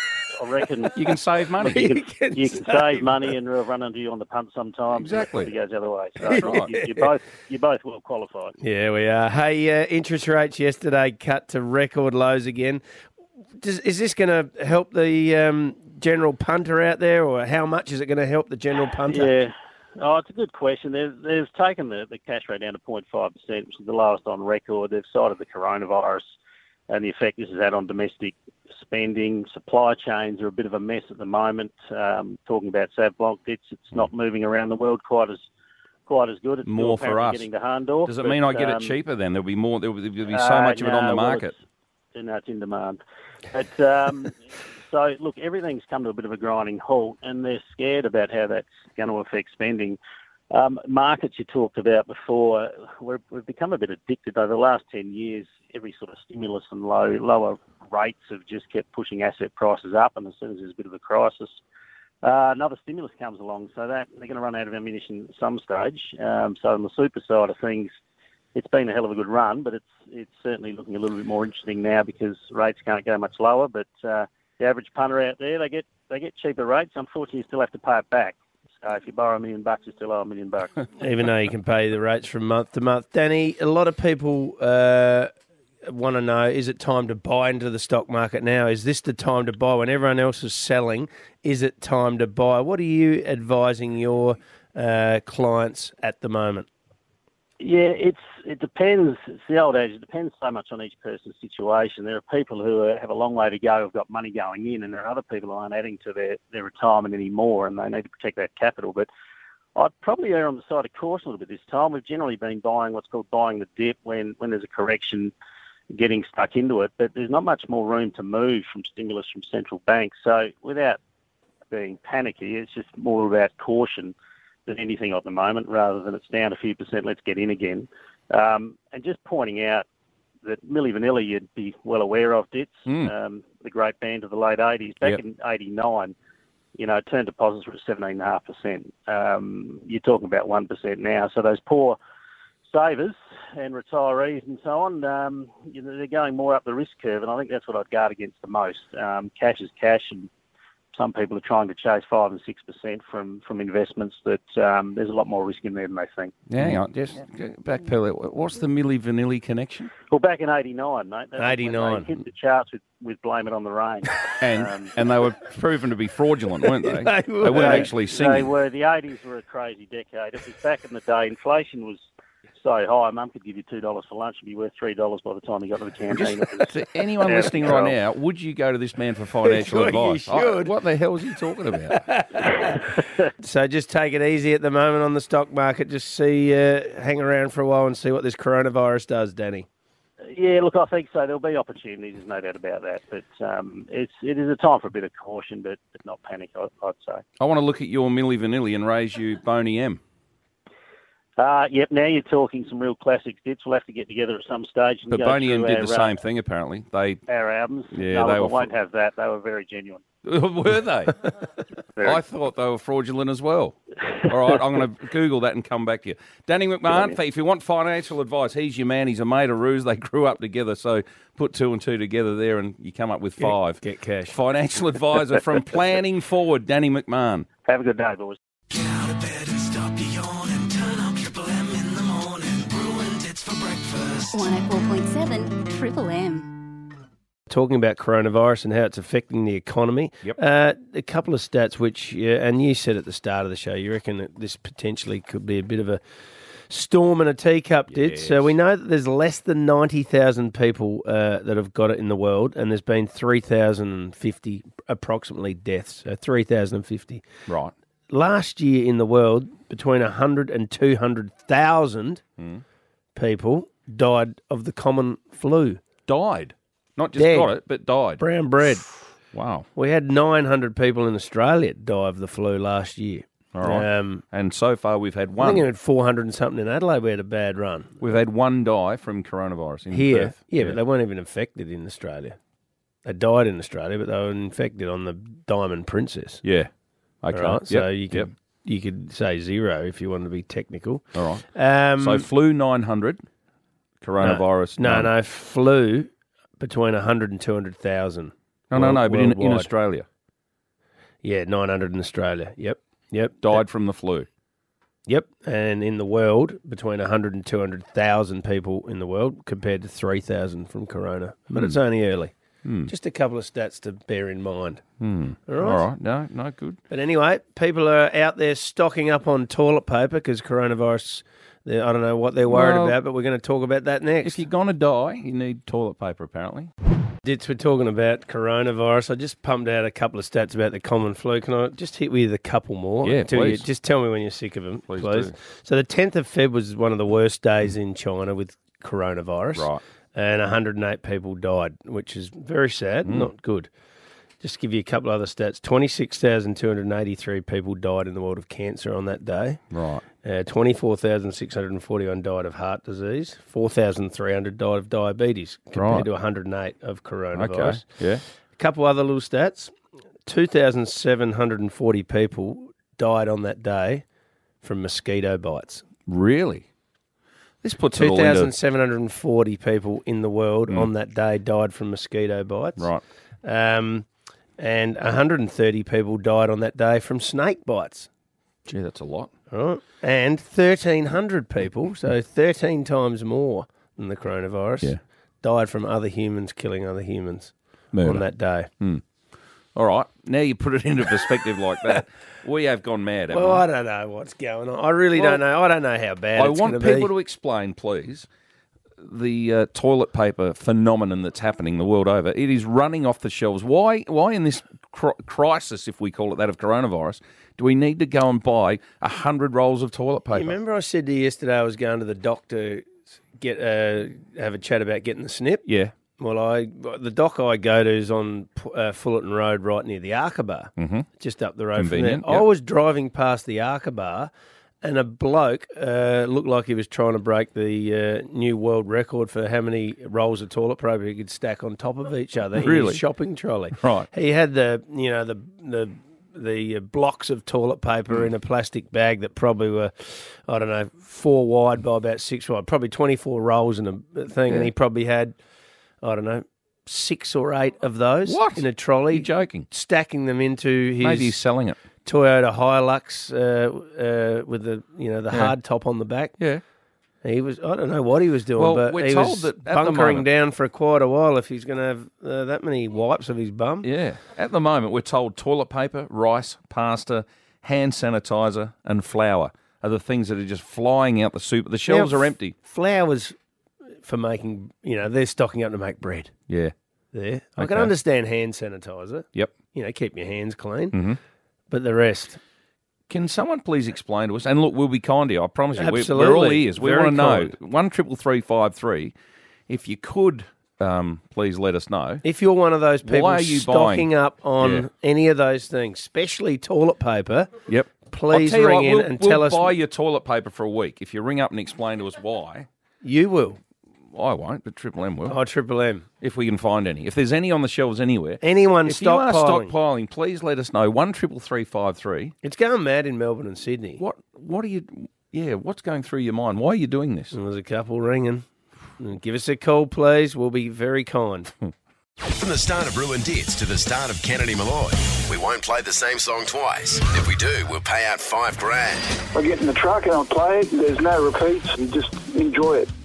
I reckon You can save money. you can, You can you can save save money and we'll run into you on the punt sometimes. Exactly. It goes the other way. So That's right. you, you're both you're both well qualified. Yeah, we are. Hey, uh, interest rates yesterday cut to record lows again. Does, is this going to help the um, general punter out there, or how much is it going to help the general punter? Yeah. Oh, it's a good question. They've, they've taken the, the cash rate down to zero point five percent, which is the lowest on record. They've cited the coronavirus and the effect this has had on domestic spending. Supply chains are a bit of a mess at the moment. Um, talking about Sav Blanc, it's, it's not moving around the world quite as quite as good. It's still More for apparently us. getting to Hahndorf. Does it but, mean I get um, it cheaper then? There'll be more. There'll be, there'll be so uh, much of it on no, the well, market. it's- No, it's in demand. But, um, so, look, everything's come to a bit of a grinding halt, and they're scared about how that's going to affect spending. Um, markets you talked about before, we're, we've become a bit addicted over the last ten years. Every sort of stimulus and low lower rates have just kept pushing asset prices up, and as soon as there's a bit of a crisis, uh, another stimulus comes along. So that they're going to run out of ammunition at some stage. Um, so on the super side of things, it's been a hell of a good run, but it's it's certainly looking a little bit more interesting now because rates can't go much lower. But uh, the average punter out there, they get they get cheaper rates. Unfortunately, you still have to pay it back. So if you borrow a million bucks, you still owe a million bucks. Even though you can pay the rates from month to month. Danny, a lot of people uh, want to know, is it time to buy into the stock market now? Is this the time to buy when everyone else is selling? Is it time to buy? What are you advising your uh, clients at the moment? Yeah, it's it depends. It's the old age. It depends so much on each person's situation. There are people who are, have a long way to go, have got money going in, and there are other people who aren't adding to their, their retirement anymore, and they need to protect that capital. But I'd probably err on the side of caution a little bit this time. We've generally been buying what's called buying the dip when, when there's a correction, getting stuck into it. But there's not much more room to move from stimulus from central banks. So without being panicky, it's just more about caution than anything at the moment, rather than it's down a few percent, let's get in again. Um, and just pointing out that Milli Vanilli you'd be well aware of, Ditz, Mm. um, the great band of the late eighties. Back Yep. in eighty-nine, you know, term deposits were at seventeen point five percent. Um, you're talking about one percent now. So those poor savers and retirees and so on, um, you know, they're going more up the risk curve, and I think that's what I'd guard against the most. Um, cash is cash, and some people are trying to chase five and six percent from from investments that um, there's a lot more risk in there than they think. Yeah, hang on, just backpedal. What's the Milli Vanilli connection? Well, back in eighty-nine, mate. That's when eighty-nine. they hit the charts with, with Blame It on the Rain. And Um, and they were proven to be fraudulent, weren't they? They They were. weren't They- actually They singing. were. The eighties were a crazy decade. It was back in the day. Inflation was so high. Mum could give you two dollars for lunch and be worth three dollars by the time you got to the canteen. It was To anyone out of listening control. right now, would you go to this man for financial Well, you advice? I- should. what the hell is he talking about? So just take it easy at the moment on the stock market. Just see, uh, hang around for a while and see what this coronavirus does, Danny. Yeah, look, I think so. There'll be opportunities, there's no doubt about that. But um, it's it is a time for a bit of caution, but, but not panic, I, I'd say. I want to look at your Milli Vanilli and raise you Boney M. Uh, yep, now you're talking some real classics. Ditz. We'll have to get together at some stage. And But go Boney M through did our, the uh, same thing, apparently. They Our albums. Yeah, no, they we were won't fr- have that. They were very genuine. were they? Very. I thought they were fraudulent as well. All right, I'm going to Google that and come back to you. Danny McMahon, if you want financial advice, he's your man. He's a mate of Ruse. They grew up together, so put two and two together there and you come up with five. Get cash. Financial advisor from Planning Forward, Danny McMahon. Have a good day, boys. Get out of bed and stop your yawning. Turn on Triple M in the morning. one oh four point seven Triple M. Talking about coronavirus and how it's affecting the economy. Yep. Uh, a couple of stats which, yeah, and you said at the start of the show, you reckon that this potentially could be a bit of a storm in a teacup, did. So we know that there's less than ninety thousand people uh, that have got it in the world, and there's been three thousand fifty approximately deaths, so three thousand fifty. Right. Last year in the world, between one hundred and two hundred thousand Mm. people died of the common flu. Died? Not just Dead. got it, but died. Brown bread. Wow. We had nine hundred people in Australia die of the flu last year. All right. Um, and so far we've had I one. think we had four hundred and something in Adelaide. We had a bad run. We've had one die from coronavirus in Here. Perth. Yeah, but they weren't even infected in Australia. They died in Australia, but they were infected on the Diamond Princess. Yeah. Okay. All right, so Yep, you could yep. you could say zero if you wanted to be technical. All right. Um, so flu nine hundred, coronavirus No, none. no, flu between one hundred and two hundred thousand. No, no, no, but in, in worldwide. Australia. Yeah, nine hundred in Australia. Yep, yep. Died from the flu. Yep, and in the world, between one hundred and two hundred thousand people in the world compared to three thousand from corona. But Hmm. it's only early. Hmm. Just a couple of stats to bear in mind. Hmm. All right. All right. No, no, good. But anyway, people are out there stocking up on toilet paper because coronavirus, they- I don't know what they're worried Well, about, but we're going to talk about that next. If you're going to die, you need toilet paper, apparently. Dits, we're talking about coronavirus. I just pumped out a couple of stats about the common flu. Can I just hit with a couple more? Yeah, Until you- please. just tell me when you're sick of them, Please please. do. So the tenth of February was one of the worst days in China with coronavirus. Right. And one hundred eight people died, which is very sad, Mm. not good. Just to give you a couple other stats. twenty-six thousand two hundred eighty-three people died in the world of cancer on that day. Right. Uh, twenty-four thousand six hundred forty-one died of heart disease. four thousand three hundred died of diabetes compared Right. to one hundred eight of coronavirus. Okay. Yeah. A couple other little stats. two thousand seven hundred forty people died on that day from mosquito bites. Really? This puts it all two thousand into... seven hundred forty people in the world Mm. on that day died from mosquito bites. Right. Um, and one hundred thirty people died on that day from snake bites. Gee, that's a lot. All right. And thirteen hundred people, so thirteen times more than the coronavirus, Yeah. died from other humans killing other humans Murder. on that day. Hmm. All right. Now you put it into perspective like that. We have gone mad, haven't Well, we? I don't know what's going on. I really Well, don't know. I don't know how bad I it's want going to be. people to explain, please, the uh, toilet paper phenomenon that's happening the world over. It is running off the shelves. Why? Why in this cr- crisis, if we call it that, of coronavirus, do we need to go and buy a hundred rolls of toilet paper? You remember I said to you yesterday I was going to the doctor get uh, have a chat about getting the snip? Yeah. Well, I the doc I go to is on uh, Fullerton Road, right near the Arca Mhm. just up the road from there. Convenient, I yep. was driving past the Arca and a bloke uh, looked like he was trying to break the uh, new world record for how many rolls of toilet paper he could stack on top of each other in Really? his shopping trolley. Right. He had the you know the the the uh, blocks of toilet paper Mm. in a plastic bag that probably were, I don't know, four wide by about six wide, probably twenty-four rolls in a thing, Yeah. and he probably had, I don't know, six or eight of those What? in a trolley. You're joking. Stacking them into his Maybe he's selling it. Toyota Hilux uh, uh, with the you know the Yeah. hard top on the back. Yeah. He was, I don't know what he was doing, Well, but we're he told was that at the bunkering moment- down for quite a while if he's going to have uh, that many wipes of his bum. Yeah. At the moment, we're told toilet paper, rice, pasta, hand sanitizer, and flour are the things that are just flying out the soup. The shelves Now, are empty. Flours for making, you know, they're stocking up to make bread. Yeah. There. I can Okay. understand hand sanitizer. Yep. You know, keep your hands clean. Mhm. But the rest. Can someone please explain to us? And look, we'll be kind to you. I promise you. We're, we're all Absolutely. ears. We Very want to know. kind. One triple three five three. If you could, um, please let us know. If you're one of those people Why are you stocking buying? up on Yeah. any of those things, especially toilet paper, Yep. please I'll tell you ring what, in we'll, and we'll tell us. buy your toilet paper for a week if you ring up and explain to us why. You will. I won't, but Triple M will. Oh, Triple M. If we can find any. If there's any on the shelves anywhere. Anyone if you are stockpiling. stockpiling, please let us know. One triple three five three. It's going mad in Melbourne and Sydney. What what are you yeah, what's going through your mind? Why are you doing this? There's a couple ringing. Give us a call, please. We'll be very kind. From the start of Ruin Dits to the start of Kennedy Malloy, we won't play the same song twice. If we do, we'll pay out five grand. I get in the truck and I play it. There's no repeats. You just enjoy it.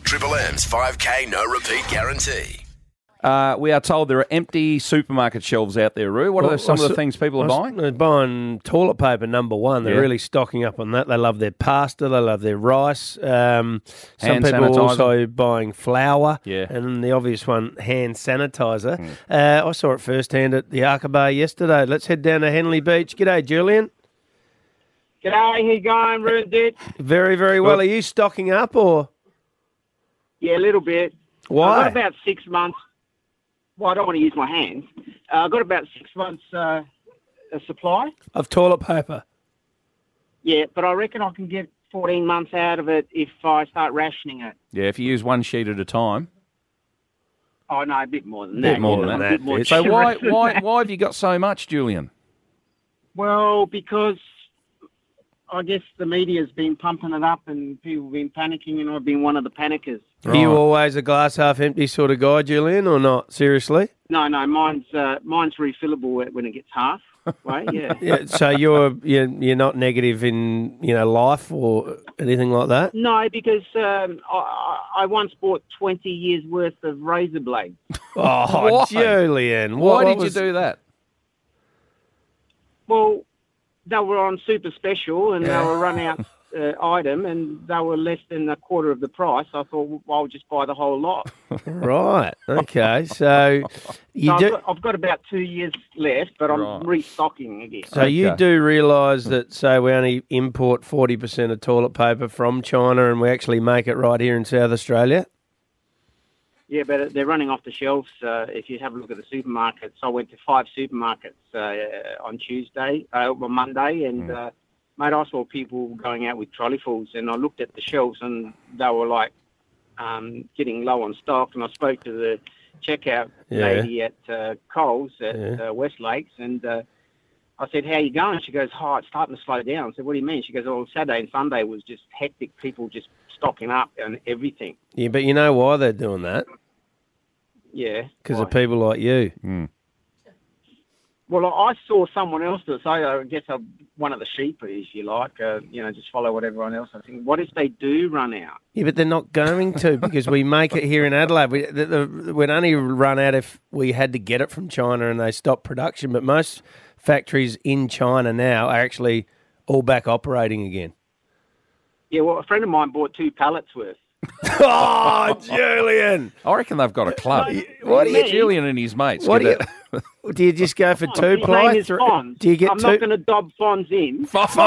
Triple M's five K no repeat guarantee. Uh, we are told there are empty supermarket shelves out there, Roo. What are Well, some I of the s- things people are I s- buying? They're buying toilet paper, number one. They're Yeah. really stocking up on that. They love their pasta. They love their rice. Um, some Hand people sanitizer. also buying flour. Yeah. And then the obvious one, hand sanitizer. Uh, I saw it firsthand at the Arca yesterday. Let's head down to Henley Beach. G'day, Julian. G'day, how you going, Rude Dude? Very, very well. Are you stocking up or? Yeah, a little bit. Why? I've got about six months. Well, I don't want to use my hands. Uh, I've got about six months uh, a supply. Of toilet paper. Yeah, but I reckon I can get fourteen months out of it if I start rationing it. Yeah, if you use one sheet at a time. Oh, no, a bit more than A that. bit more you than know, a that. bit more So why, generous than why, that. why have you got so much, Julian? Well, because I guess the media's been pumping it up and people have been panicking, and I've been one of the panickers. Are you always a glass half empty sort of guy, Julian, or not? Seriously? No, no, mine's uh, mine's refillable when it gets half. Right? Yeah. Yeah. So you're you're you're not negative in you know life or anything like that. No, because um, I, I once bought twenty years worth of razor blades. Oh, Why? Julian, Why what did was- you do that? Well, they were on super special and they were a run out uh, item and they were less than a quarter of the price. I thought, well, I'll just buy the whole lot. Right. Okay. So you so I've, do. got, I've got about two years left, but I'm Right. restocking again. So you do realise that, say, we only import forty percent of toilet paper from China, and we actually make it right here in South Australia. Yeah, but they're running off the shelves. Uh, if you have a look at the supermarkets, I went to five supermarkets uh, on Tuesday, uh, on Monday, and uh, mate, I saw people going out with trolleyfuls, and I looked at the shelves, and they were like um, getting low on stock. And I spoke to the checkout Yeah. lady at uh, Coles at Yeah. uh, West Lakes, and uh, I said, "How you going?" She goes, "Oh, it's starting to slow down." I said, "What do you mean?" She goes, "Oh, Saturday and Sunday was just hectic. People just stocking up and everything." Yeah, but you know why they're doing that? Yeah. Because of people like you. Well, I saw someone else do it, so I guess I'm one of the sheep, if you like. Uh, you know, just follow what everyone else. I think, what if they do run out? Yeah, but they're not going to because we make it here in Adelaide. We, the, the, we'd only run out if we had to get it from China and they stopped production. But most factories in China now are actually all back operating again. Yeah, well, a friend of mine bought two pallets worth. Oh, Julian! I reckon they've got a club. What do you- Julian and his mates. What get do that- Do you just go for Oh, two his ply? name is Three- Fonz. Do you get I'm two? not going to dob Fonz in.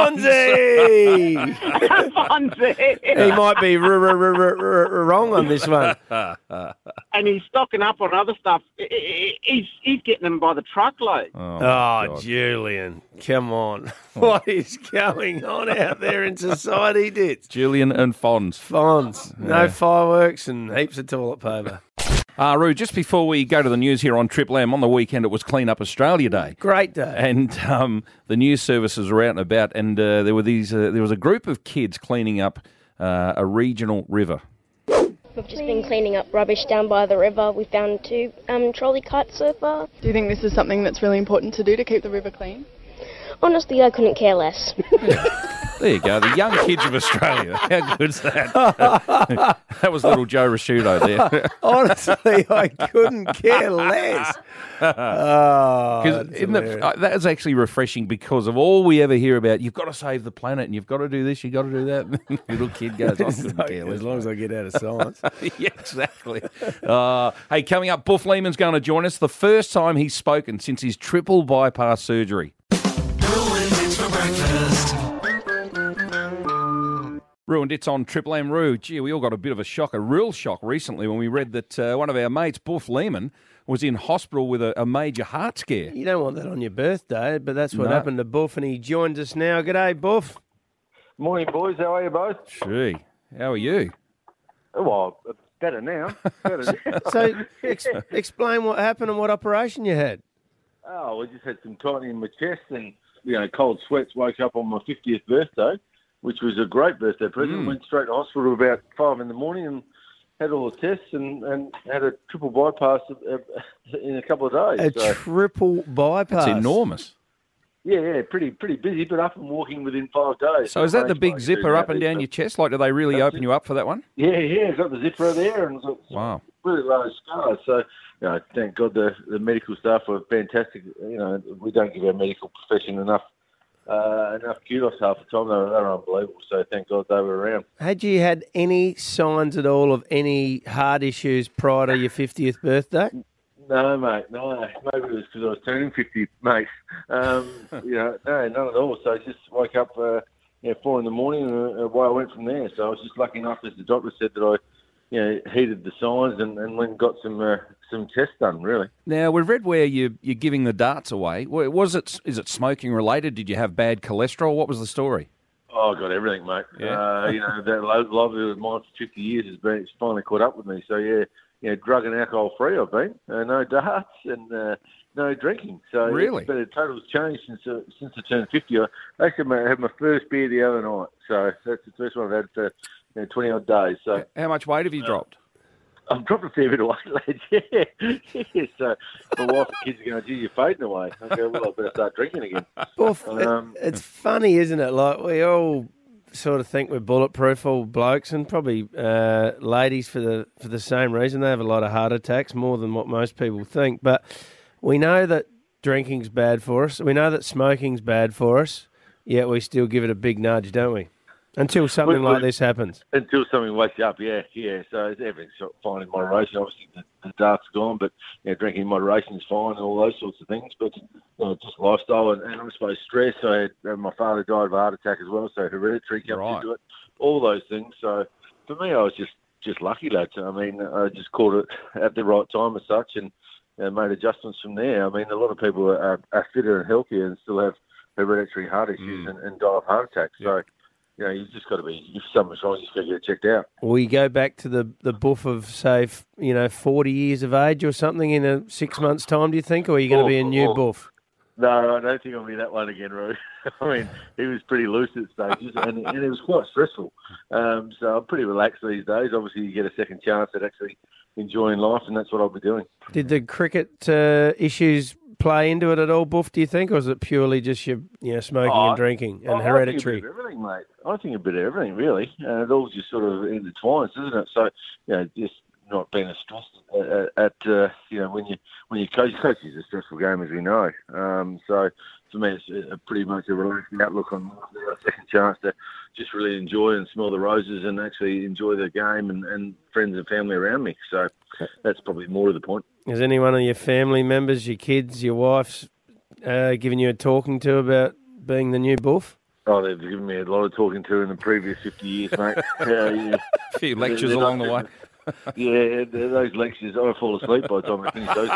Fonzie! Fonzie! He might be r- r- r- r- r- wrong on this one. And he's stocking up on other stuff. I- I- He's, he's getting them by the truckload. Oh, Julian, come on. What is going on out there in society, Ditz? Julian and Fonz. Fonz. No Yeah. fireworks and heaps of toilet paper. Uh, Roo, just before we go to the news here on Triple M, on the weekend it was Clean Up Australia Day. Great day. And um, the news services were out and about, and uh, there were these. Uh, there was a group of kids cleaning up uh, a regional river. We've just been cleaning up rubbish down by the river. We found two um, trolley kites so far. Do you think this is something that's really important to do to keep the river clean? Honestly, I couldn't care less. There you go, the young kids of Australia. How good's that? That was little Joe Rasciuto there. Honestly, I couldn't care less. Oh, Because that's isn't it, hilarious. uh, that is actually refreshing because of all we ever hear about. You've got to save the planet, and you've got to do this, you've got to do that. Little kid goes, I couldn't So, care less. as long as I get out of science. Yeah, exactly. Uh, hey, coming up, Buff Lehman's going to join us. The first time he's spoken since his triple bypass surgery. Ruined It's on Triple M. Roo. Gee, we all got a bit of a shock, a real shock recently when we read that uh, one of our mates, Buff Lehman, was in hospital with a, a major heart scare. You don't want that on your birthday, but that's what No. happened to Buff, and he joins us now. G'day, Buff. Morning, boys. How are you both? Gee, how are you? Oh, well, it's better now. Better now. So, ex- explain what happened and what operation you had. Oh, we just had some tightening in my chest and, you know, cold sweats. Woke up on my fiftieth birthday, which was a great birthday present. Mm. Went straight to hospital about five in the morning and had all the tests and, and had a triple bypass uh, in a couple of days. A so, triple bypass. That's enormous. Yeah, yeah, pretty pretty busy, but up and walking within five days. So is that the big Range zipper bike, up and down your chest? Like, do they really That's open you up for that one? Yeah, yeah, it's got the zipper there and it's got Wow. really large scars. So, you know, thank God the, the medical staff were fantastic. You know, we don't give our medical profession enough uh, enough kudos half the time. They were, they were unbelievable. So thank God they were around. Had you had any signs at all of any heart issues prior to your fiftieth birthday? No, mate, no. Maybe it was because I was turning fifty, mate. Um, you know, no, none at all. So I just woke up, uh, you know, four in the morning, and uh, away I went from there. So I was just lucky enough, as the doctor said, that I, you know, heeded the signs and, and went and got some uh, some tests done. Really. Now we've read where you you're giving the darts away. Wa- Was it is it smoking related? Did you have bad cholesterol? What was the story? Oh, I got everything, mate. Yeah. Uh, you know, that love, love of mine for fifty years has been, it's finally caught up with me. So yeah, you know, drug and alcohol free I've been. Uh, no darts and uh, no drinking. So Really? it's been a total change since uh, since I turned fifty. I actually had my first beer the other night. So that's the first one I've had for you know, twenty odd days. So How much weight have you dropped? I've dropped a fair bit of weight, lads. Yeah. yeah. So my wife and kids are going, gee, you're fading away. I go, well, I better start drinking again. Buff, Um, it- it's funny, isn't it? Like, we all sort of think we're bulletproof, all blokes, and probably uh, ladies for the for the same reason. They have a lot of heart attacks, more than what most people think. But we know that drinking's bad for us. We know that smoking's bad for us, yet we still give it a big nudge, don't we? Until something Well, like this happens. Until something wakes you up, yeah, yeah. So everything's sort of fine in moderation. Obviously, the, the dart's gone, but you know, drinking in moderation is fine, and all those sorts of things. But you know, just lifestyle and, and I suppose stress. I had, uh, my father died of a heart attack as well, so hereditary comes Right. into it. All those things. So for me, I was just just lucky, lads. I mean, I just caught it at the right time as such, and you know, made adjustments from there. I mean, a lot of people are, are fitter and healthier and still have hereditary heart issues and, and die of heart attacks. So. You know, you've just got to be, if something's wrong, you just got to get it checked out. We go back to the, the buff of, say, f- you know, forty years of age or something in a six months' time, do you think? Or are you going to be a new Oh, oh. buff? No, I don't think I'll be that one again, Roo. I mean, he was pretty loose at stages, and, and it was quite stressful. Um, so I'm pretty relaxed these days. Obviously, you get a second chance at actually enjoying life, and that's what I'll be doing. Did the cricket uh, issues play into it at all, Buff, do you think? Or is it purely just your you know, smoking Oh, and drinking and I- I think hereditary? a bit of everything, mate. I think a bit of everything, really. And it all just sort of intertwines, doesn't it? So, you know, just not being as stressed at, at uh, you know, when you when you coach, coaching is a stressful game, as we know. Um, so, for me, it's a, pretty much a relaxing outlook on life, a second chance to just really enjoy and smell the roses and actually enjoy the game and, and friends and family around me. So, that's probably more to the point. Is any one of your family members, your kids, your wife's uh, giving you a talking to about being the new buff? Oh, they've given me a lot of talking to in the previous fifty years, mate. Yeah, yeah. A few lectures They're- they're along not- the way. Yeah, they're- those lectures, I fall asleep by the time I finish those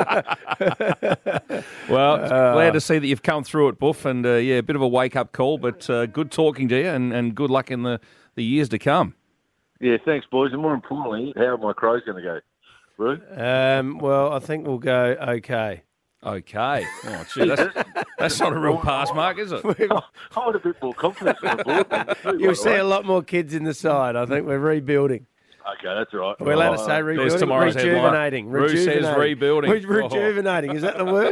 lectures. Well, Uh, glad to see that you've come through it, Buff, and uh, yeah, a bit of a wake-up call, but uh, good talking to you, and, and good luck in the, the years to come. Yeah, thanks, boys. And more importantly, how are my crows going to go? Roo? Um, well, I think we'll go okay. Okay. Oh, gee, that's, that's not a real pass mark, is it? I want a bit more confidence on the board. Than You'll see a lot more kids in the side. I think we're rebuilding. Okay, that's all right. We're allowed to Oh, say rebuilding. tomorrow's headline. Rejuvenating. Roo says Rejuvenating. rebuilding. Re- rejuvenating. Is that the word?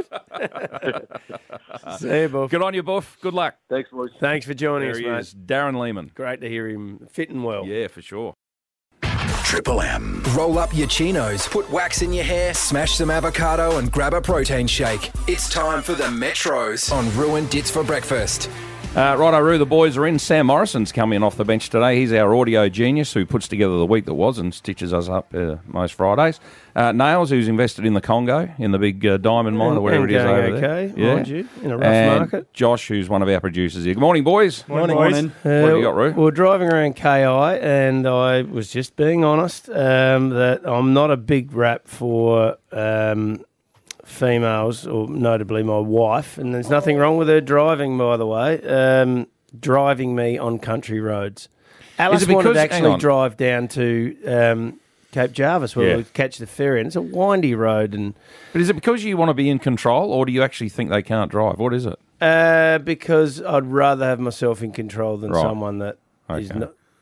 See you, Buff. Good on you, Buff. Good luck. Thanks, boys. Thanks for joining There us, he mate. is, Darren Lehman. Great to hear him fitting well. Yeah, for sure. Triple M. Roll up your chinos, put wax in your hair, smash some avocado, and grab a protein shake. It's time for the Metros on Ruined Dits for breakfast. Uh, righto, Roo, the boys are in. Sam Morrison's coming off the bench today. He's our audio genius who puts together the week that was and stitches us up uh, most Fridays. Uh, Nails, who's invested in the Congo, in the big uh, diamond mine or whatever And it is going over there. okay, mind you, in a rough and market. Josh, who's one of our producers here. Good morning, boys. Morning, Morning. What have you got, Roo? We were driving around K I, and I was just being honest um, that I'm not a big rap for um, females, or notably my wife, and there's nothing wrong with her driving, by the way, um, driving me on country roads. Alice it wanted because- to hang actually on. drive down to um, Cape Jarvis where Yeah. we'd catch the ferry, and it's a windy road. and But is it because you want to be in control, or do you actually think they can't drive? What is it? Uh, because I'd rather have myself in control than Right. someone that is Okay. not.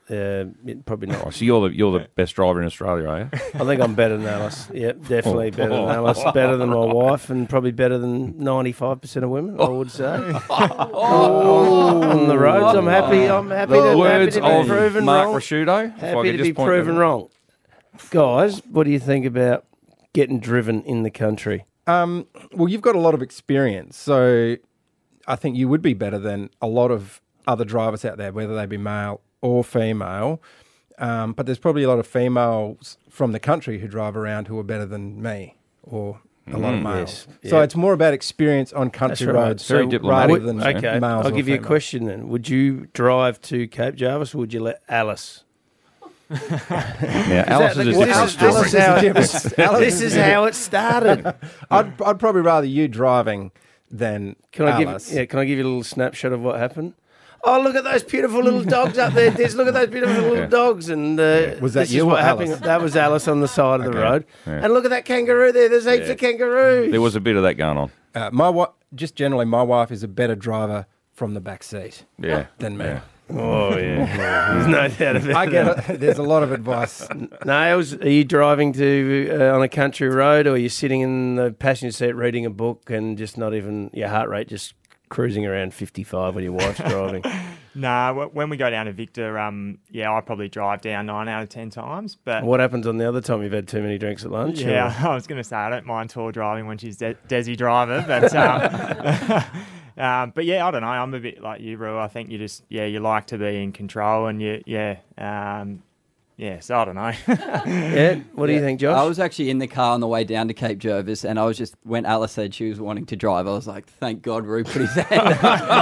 Uh, it- probably not. Oh, so you're the you're the best driver in Australia, are you? I think I'm better than Alice. Yep, definitely better than Alice. Better than my wife, and probably better than ninety-five percent of women, I would say. Oh, on the roads, I'm happy. I'm happy The to, happy words to be of proven Mark wrong. Rasciuto, if I Happy could to just be point proven that out. wrong. Guys, what do you think about getting driven in the country? Um, well, you've got a lot of experience, so I think you would be better than a lot of other drivers out there, whether they be male or female. Um, but there's probably a lot of females from the country who drive around who are better than me, or a lot of Mm, males. yes, So yeah. it's more about experience on country That's right. roads Very so diplomatic. rather than Okay, males I'll or give you a females. question then. Would you drive to Cape Jarvis or would you let Alice? Yeah, Alice is a different this, story. this is how it, this is how it started. I'd, I'd probably rather you driving than Can I Alice. give? Yeah, can I give you a little snapshot of what happened? Oh, look at those beautiful little dogs up there, Des. Look at those beautiful little Yeah. dogs. And uh, Was that this is you or what Alice? happened. That was Alice on the side of the Okay. road. Yeah. And look at that kangaroo there. There's heaps Yeah. of kangaroos. There was a bit of that going on. Uh, my wa- just generally, my wife is a better driver from the back seat Yeah. than me. Yeah. Oh, yeah. There's no doubt about I get that. a, there's a lot of advice. Nails, are you driving to uh, on a country road, or are you sitting in the passenger seat reading a book and just not even your heart rate just cruising around fifty-five when your wife's driving? Nah, wh- when we go down to Victor, um, yeah, I probably drive down nine out of ten times. But What happens on the other time you've had too many drinks at lunch? yeah, or- I was going to say I don't mind Tor driving when she's De- Desi driver, but um, um, but yeah, I don't know. I'm a bit like you, Roo. I think you just yeah, you like to be in control, and you yeah, um, yeah. So I don't know. Yeah, what do you think, Josh? I was actually in the car on the way down to Cape Jervis, and I was just, when Alice said she was wanting to drive, I was like, thank God Roo put his hand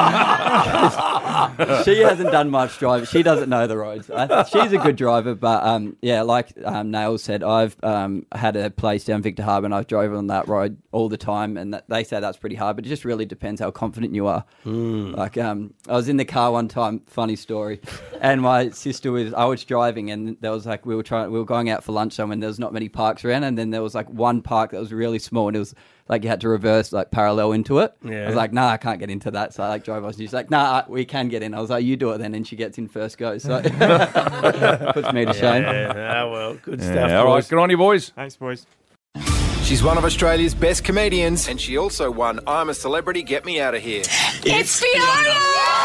up. She hasn't done much driving. She doesn't know the roads. I, she's a good driver, but um, yeah, like um, Nails said, I've um, had a place down Victor Harbour, and I've drove on that road all the time, and that, they say that's pretty hard, but it just really depends how confident you are. Mm. Like, um, I was in the car one time, funny story, and my sister was, I was driving, and there was like, we were trying, we were going out for lunch somewhere, and there was not many parks around, and then there was like one park that was really small, and it was like you had to reverse like parallel into it. Yeah. I was like, nah, I can't get into that. So I like drove off, and she's like, nah, we can get in. I was like, you do it then, and she gets in first go. So puts me to shame. Yeah, oh, well, good Yeah, stuff. all right, boys. good on you, boys. Thanks, boys. She's one of Australia's best comedians, and she also won I'm a Celebrity, Get Me Out of Here. It's Fiona!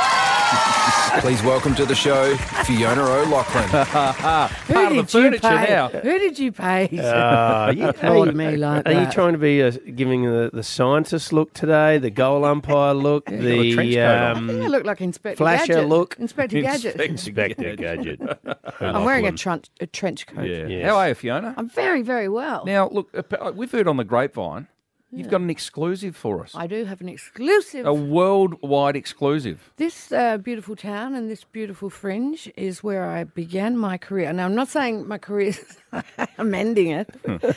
Please welcome to the show, Fiona O'Loughlin. Who did you pay? Who did you pay to Ah, you- hold me like Are that? you trying to be uh, giving the, the scientist look today, the goal umpire look, got a trench the coat on. um, I think I look like Inspector flasher Gadget. look? Inspector Gadget. Inspector Gadget. I'm wearing a, trun- a trench coat. Yeah. Yes. How are you, Fiona? I'm very, very well. Now, look, uh, we've heard on the grapevine, you've got an exclusive for us. I do have an exclusive. A worldwide exclusive. This uh, beautiful town and this beautiful fringe is where I began my career. Now, I'm not saying my career, I'm ending it,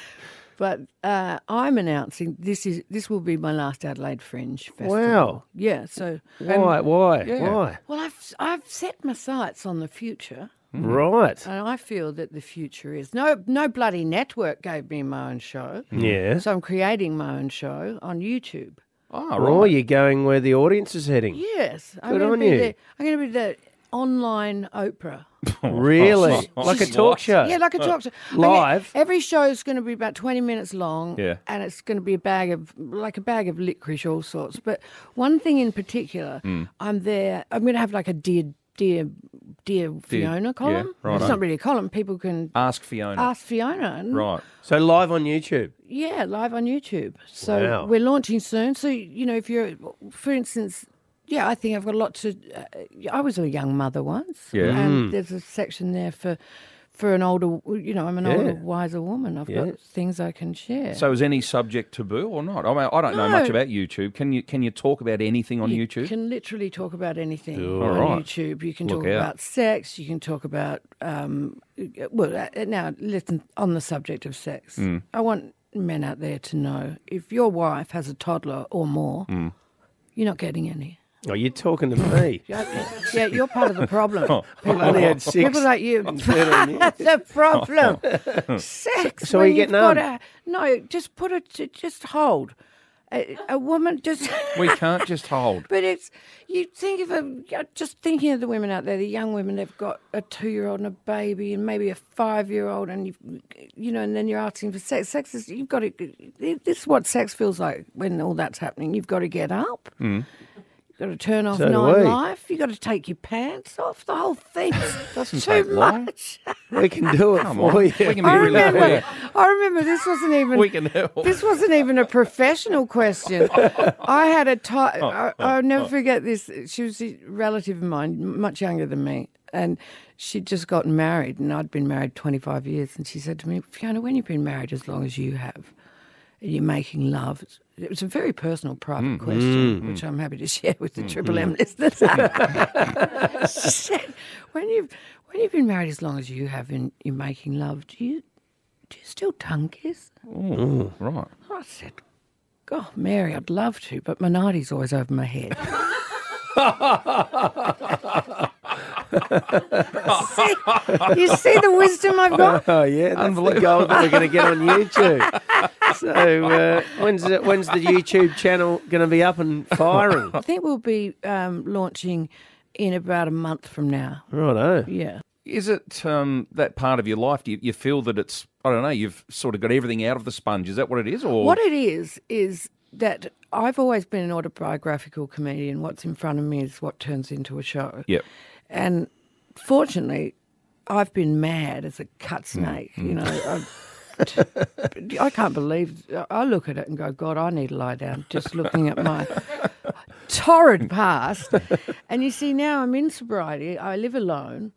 but uh, I'm announcing this is this will be my last Adelaide Fringe Festival. Wow. Yeah, so... Why? um, Why? yeah. Why? Well, I've, I've set my sights on the future. Right. And I feel that the future is... No no bloody network gave me my own show. Yeah. So I'm creating my own show on YouTube. Oh, right. You're going where the audience is heading. Yes. I'm Good gonna on be you. The, I'm going to be the online Oprah. Really? Like a talk show? Yeah, like a talk show. I'm Live? gonna- every show is going to be about twenty minutes long. Yeah. And it's going to be a bag of, like a bag of licorice, all sorts. But one thing in particular, Mm. I'm there, I'm going to have like a dear, dear, dear Fiona column. yeah, righto. It's not really a column. People can Ask Fiona. ask Fiona. And Right. So live on YouTube. yeah, live on YouTube. So Wow. we're launching soon. So, you know, if you're, for instance, yeah, I think I've got a lot to. Uh, I was a young mother once. Yeah. And Mm. there's a section there for for an older, you know, I'm an Yeah. older, wiser woman. I've Yeah. got things I can share. So is any subject taboo or not? I mean, I don't know No. much about YouTube. Can you can you talk about anything on you YouTube? can literally talk about anything All on right. YouTube. You can Look talk out. about sex. You can talk about, um, well, uh, now listen, on the subject of sex, Mm. I want men out there to know if your wife has a toddler or more, Mm. you're not getting any. Oh, you're talking to me. Yeah, yeah, you're part of the problem. Oh. People only had six People like you. in thirteen years. That's the problem. Sex. So are when you getting you've got on? a- No, just put it. to- Just hold. A, a woman just. We can't just hold. But it's you think of a just thinking of the women out there, the young women. They've got a two-year-old and a baby, and maybe a five-year-old, and you, you know, and then you're asking for sex. Sex is you've got to. This is what sex feels like when all that's happening. You've got to get up. Mm. You've got to turn off So do Nine we. Life. You've got to take your pants off. The whole thing Doesn't too take long. much. We can do it Come for on. you. We can be I really remember, clear. I remember this wasn't even. We can help. This wasn't even a professional question. I had a time. I, I'll never forget this. She was a relative of mine, much younger than me, and she'd just gotten married, and I'd been married twenty-five years. And she said to me, "Fiona, when you've been married as long as you have, and you're making love." It was a very personal, private Mm. question, Mm. which I'm happy to share with the Mm. Triple Mm. M listeners. She said, "When you've when you've been married as long as you have, and you're making love, do you do you still tongue kiss?" Ooh, right. I said, "God, Mary, I'd love to, but my nighty's always over my head." see, you see the wisdom I've got? Oh yeah, that's the goal that we're going to get on YouTube. So uh, when's the, when's the YouTube channel going to be up and firing? I think we'll be um, launching in about a month from now. Righto. Yeah. Is it um, that part of your life? Do you, you feel that it's, I don't know, you've sort of got everything out of the sponge? Is that what it is? Or What it is, is that I've always been an autobiographical comedian. What's in front of me is what turns into a show. Yep. And fortunately, I've been mad as a cut snake. Mm, You know, I've, I can't believe. I look at it and go, God, I need to lie down. Just looking at my torrid past, and you see now I'm in sobriety. I live alone.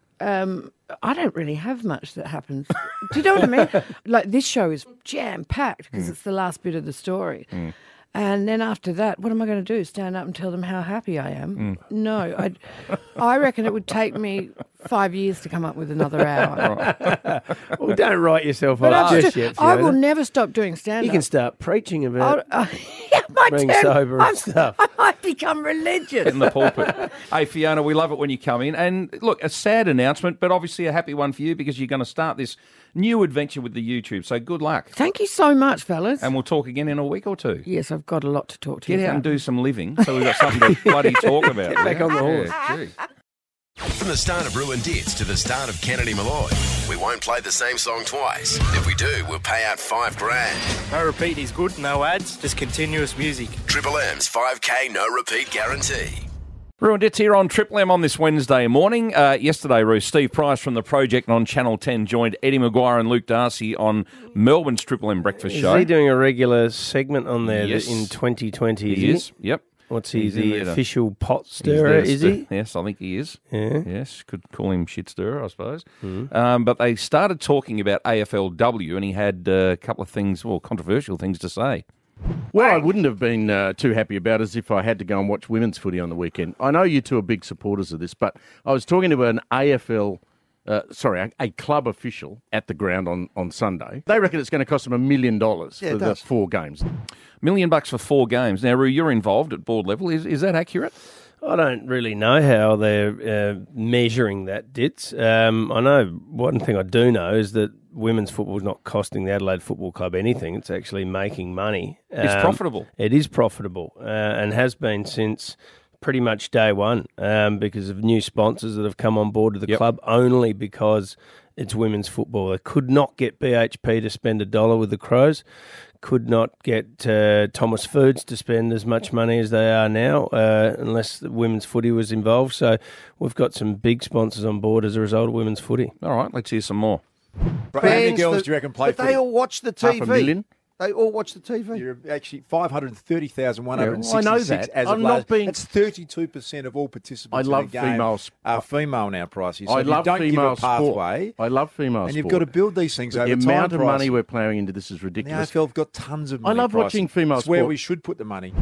Um, I don't really have much that happens. Do you know what I mean? Like this show is jam packed because Mm. it's the last bit of the story. Mm. And then after that, what am I going to do? Stand up and tell them how happy I am? Mm. No, I, I reckon it would take me five years to come up with another hour. Well, don't write yourself But up I'm just still- yet, I Fiona. will never stop doing stand-up. You can start preaching about I'll- uh, yeah, my being turn. sober and I'm- stuff. I might become religious. in the pulpit. Hey, Fiona, we love it when you come in. And look, a sad announcement, but obviously a happy one for you because you're going to start this new adventure with the YouTube. So good luck. Thank you so much, fellas. And we'll talk again in a week or two. Yes, I've got a lot to talk to Get you out about. and do some living so we've got something to bloody talk about. Get back on the horse. Yeah, gee. From the start of Bruin Dits to the start of Kennedy Malloy, we won't play the same song twice. If we do, we'll pay out five grand. No repeat is good, no ads, just continuous music. Triple M's five K no repeat guarantee. Bruin Dits here on Triple M on this Wednesday morning. Uh, yesterday, Ruth, Steve Price from The Project on Channel ten joined Eddie Maguire and Luke Darcy on Melbourne's Triple M breakfast Is show. he doing a regular segment on there Yes. in twenty twenty? He is, yep. What's he, He's in the there to- official pot He's stirrer, there to is stir- he? Yes, I think he is. Yeah. Yes, could call him shit stirrer, I suppose. Mm. Um, but they started talking about A F L W, and he had uh, a couple of things, well, controversial things to say. Well, I wouldn't have been uh, too happy about it as if I had to go and watch women's footy on the weekend. I know you two are big supporters of this, but I was talking to an A F L, uh, sorry, a, a club official at the ground on, on Sunday. They reckon it's going to cost them a million dollars Yeah, for it the does. four games. Million bucks for four games. Now, Roo, you're involved at board level. Is is that accurate? I don't really know how they're uh, measuring that, Dits. Um, I know one thing I do know is that women's football is not costing the Adelaide Football Club anything. It's actually making money. It's Um, profitable. It is profitable uh, and has been since pretty much day one um, because of new sponsors that have come on board to the Yep. club only because it's women's football. They could not get B H P to spend a dollar with the Crows. Could not get uh, Thomas Foods to spend as much money as they are now, uh, unless the women's footy was involved. So we've got some big sponsors on board as a result of women's footy. All right, let's hear some more. How many girls do you reckon play But they footy? all watch the T V. Half a million? They all watch the T V. You're actually five hundred thirty thousand one hundred Yeah, well, I know sixty-six that. as I'm of not last. being- That's thirty-two percent of all participants I love in the game female sp- are female now, Pricey. So I if you love don't female give a pathway, sport. I love female and you've sport. got to build these things The over time, amount of money Pricey. we're ploughing into this is The ridiculous. A F L have got tons of I money. love Pricey. watching female It's where sport. we should put the money.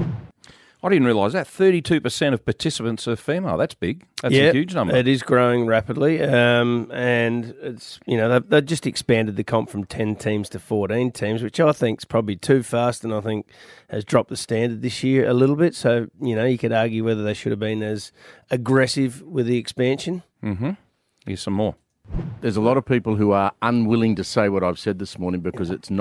I didn't realise that. thirty-two percent of participants are female. That's big. That's Yeah, a huge number. It is growing rapidly, um, and it's you know they've, they've just expanded the comp from ten teams to fourteen teams, which I think is probably too fast, and I think has dropped the standard this year a little bit. So you know you could argue whether they should have been as aggressive with the expansion. Mm-hmm. Here's some more. There's a lot of people who are unwilling to say what I've said this morning because it's not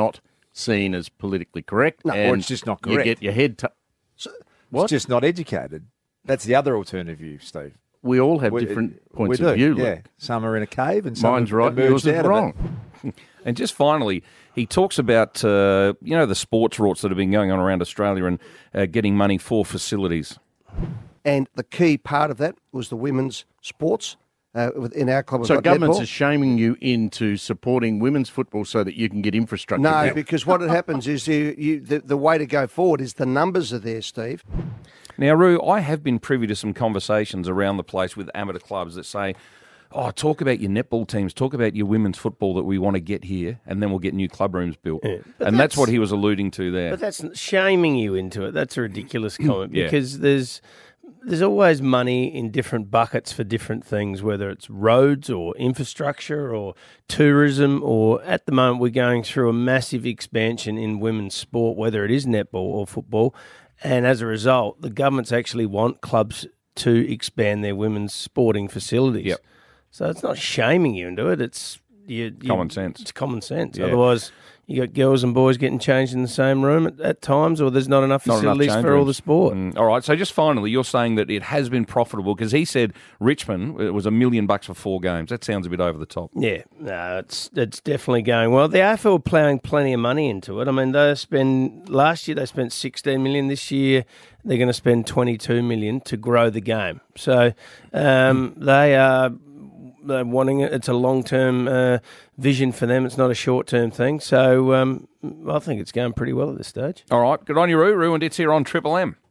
seen as politically correct. No, or and it's just not You correct. get your head. T- what? It's just not educated. That's the other alternative view, Steve. We all have We- different we points do, of view. Yeah, Luke. some are in a cave, and some Mine's have right, emerged yours is out of it. wrong. And just finally, he talks about uh, you know the sports rorts that have been going on around Australia and uh, getting money for facilities. And the key part of that was the women's sports. Uh, in our club, we've So got governments netball. are shaming you into supporting women's football so that you can get infrastructure. No, now. because what happens is you, you, the, the way to go forward is the numbers are there, Steve. Now, Roo, I have been privy to some conversations around the place with amateur clubs that say, oh, talk about your netball teams, talk about your women's football that we want to get here, and then we'll get new club rooms built. Yeah, but and that's, that's- what he was alluding to there. But that's shaming you into it. That's a ridiculous comment Yeah. because there's there's always money in different buckets for different things, whether it's roads or infrastructure or tourism, or at the moment we're going through a massive expansion in women's sport, whether it is netball or football. And as a result, the governments actually want clubs to expand their women's sporting facilities. Yep. So it's not shaming you into it. It's you, you, Common sense. It's common sense. Yeah. Otherwise, you got girls and boys getting changed in the same room at, at times, or there's not enough Not enough facilities change for all the rooms. sport. Mm, all right. So just finally, you're saying that it has been profitable because he said Richmond it was a million bucks for four games. That sounds a bit over the top. Yeah, no, it's it's definitely going well. The A F L are ploughing plenty of money into it. I mean, they spend last year they spent sixteen million. This year they're going to spend twenty-two million to grow the game. So um, they are. They're wanting it. It's a long-term uh, vision for them. It's not a short-term thing. So um, I think it's going pretty well at this stage. All right. Good on you, Roo. Roo and Ditz here on Triple M.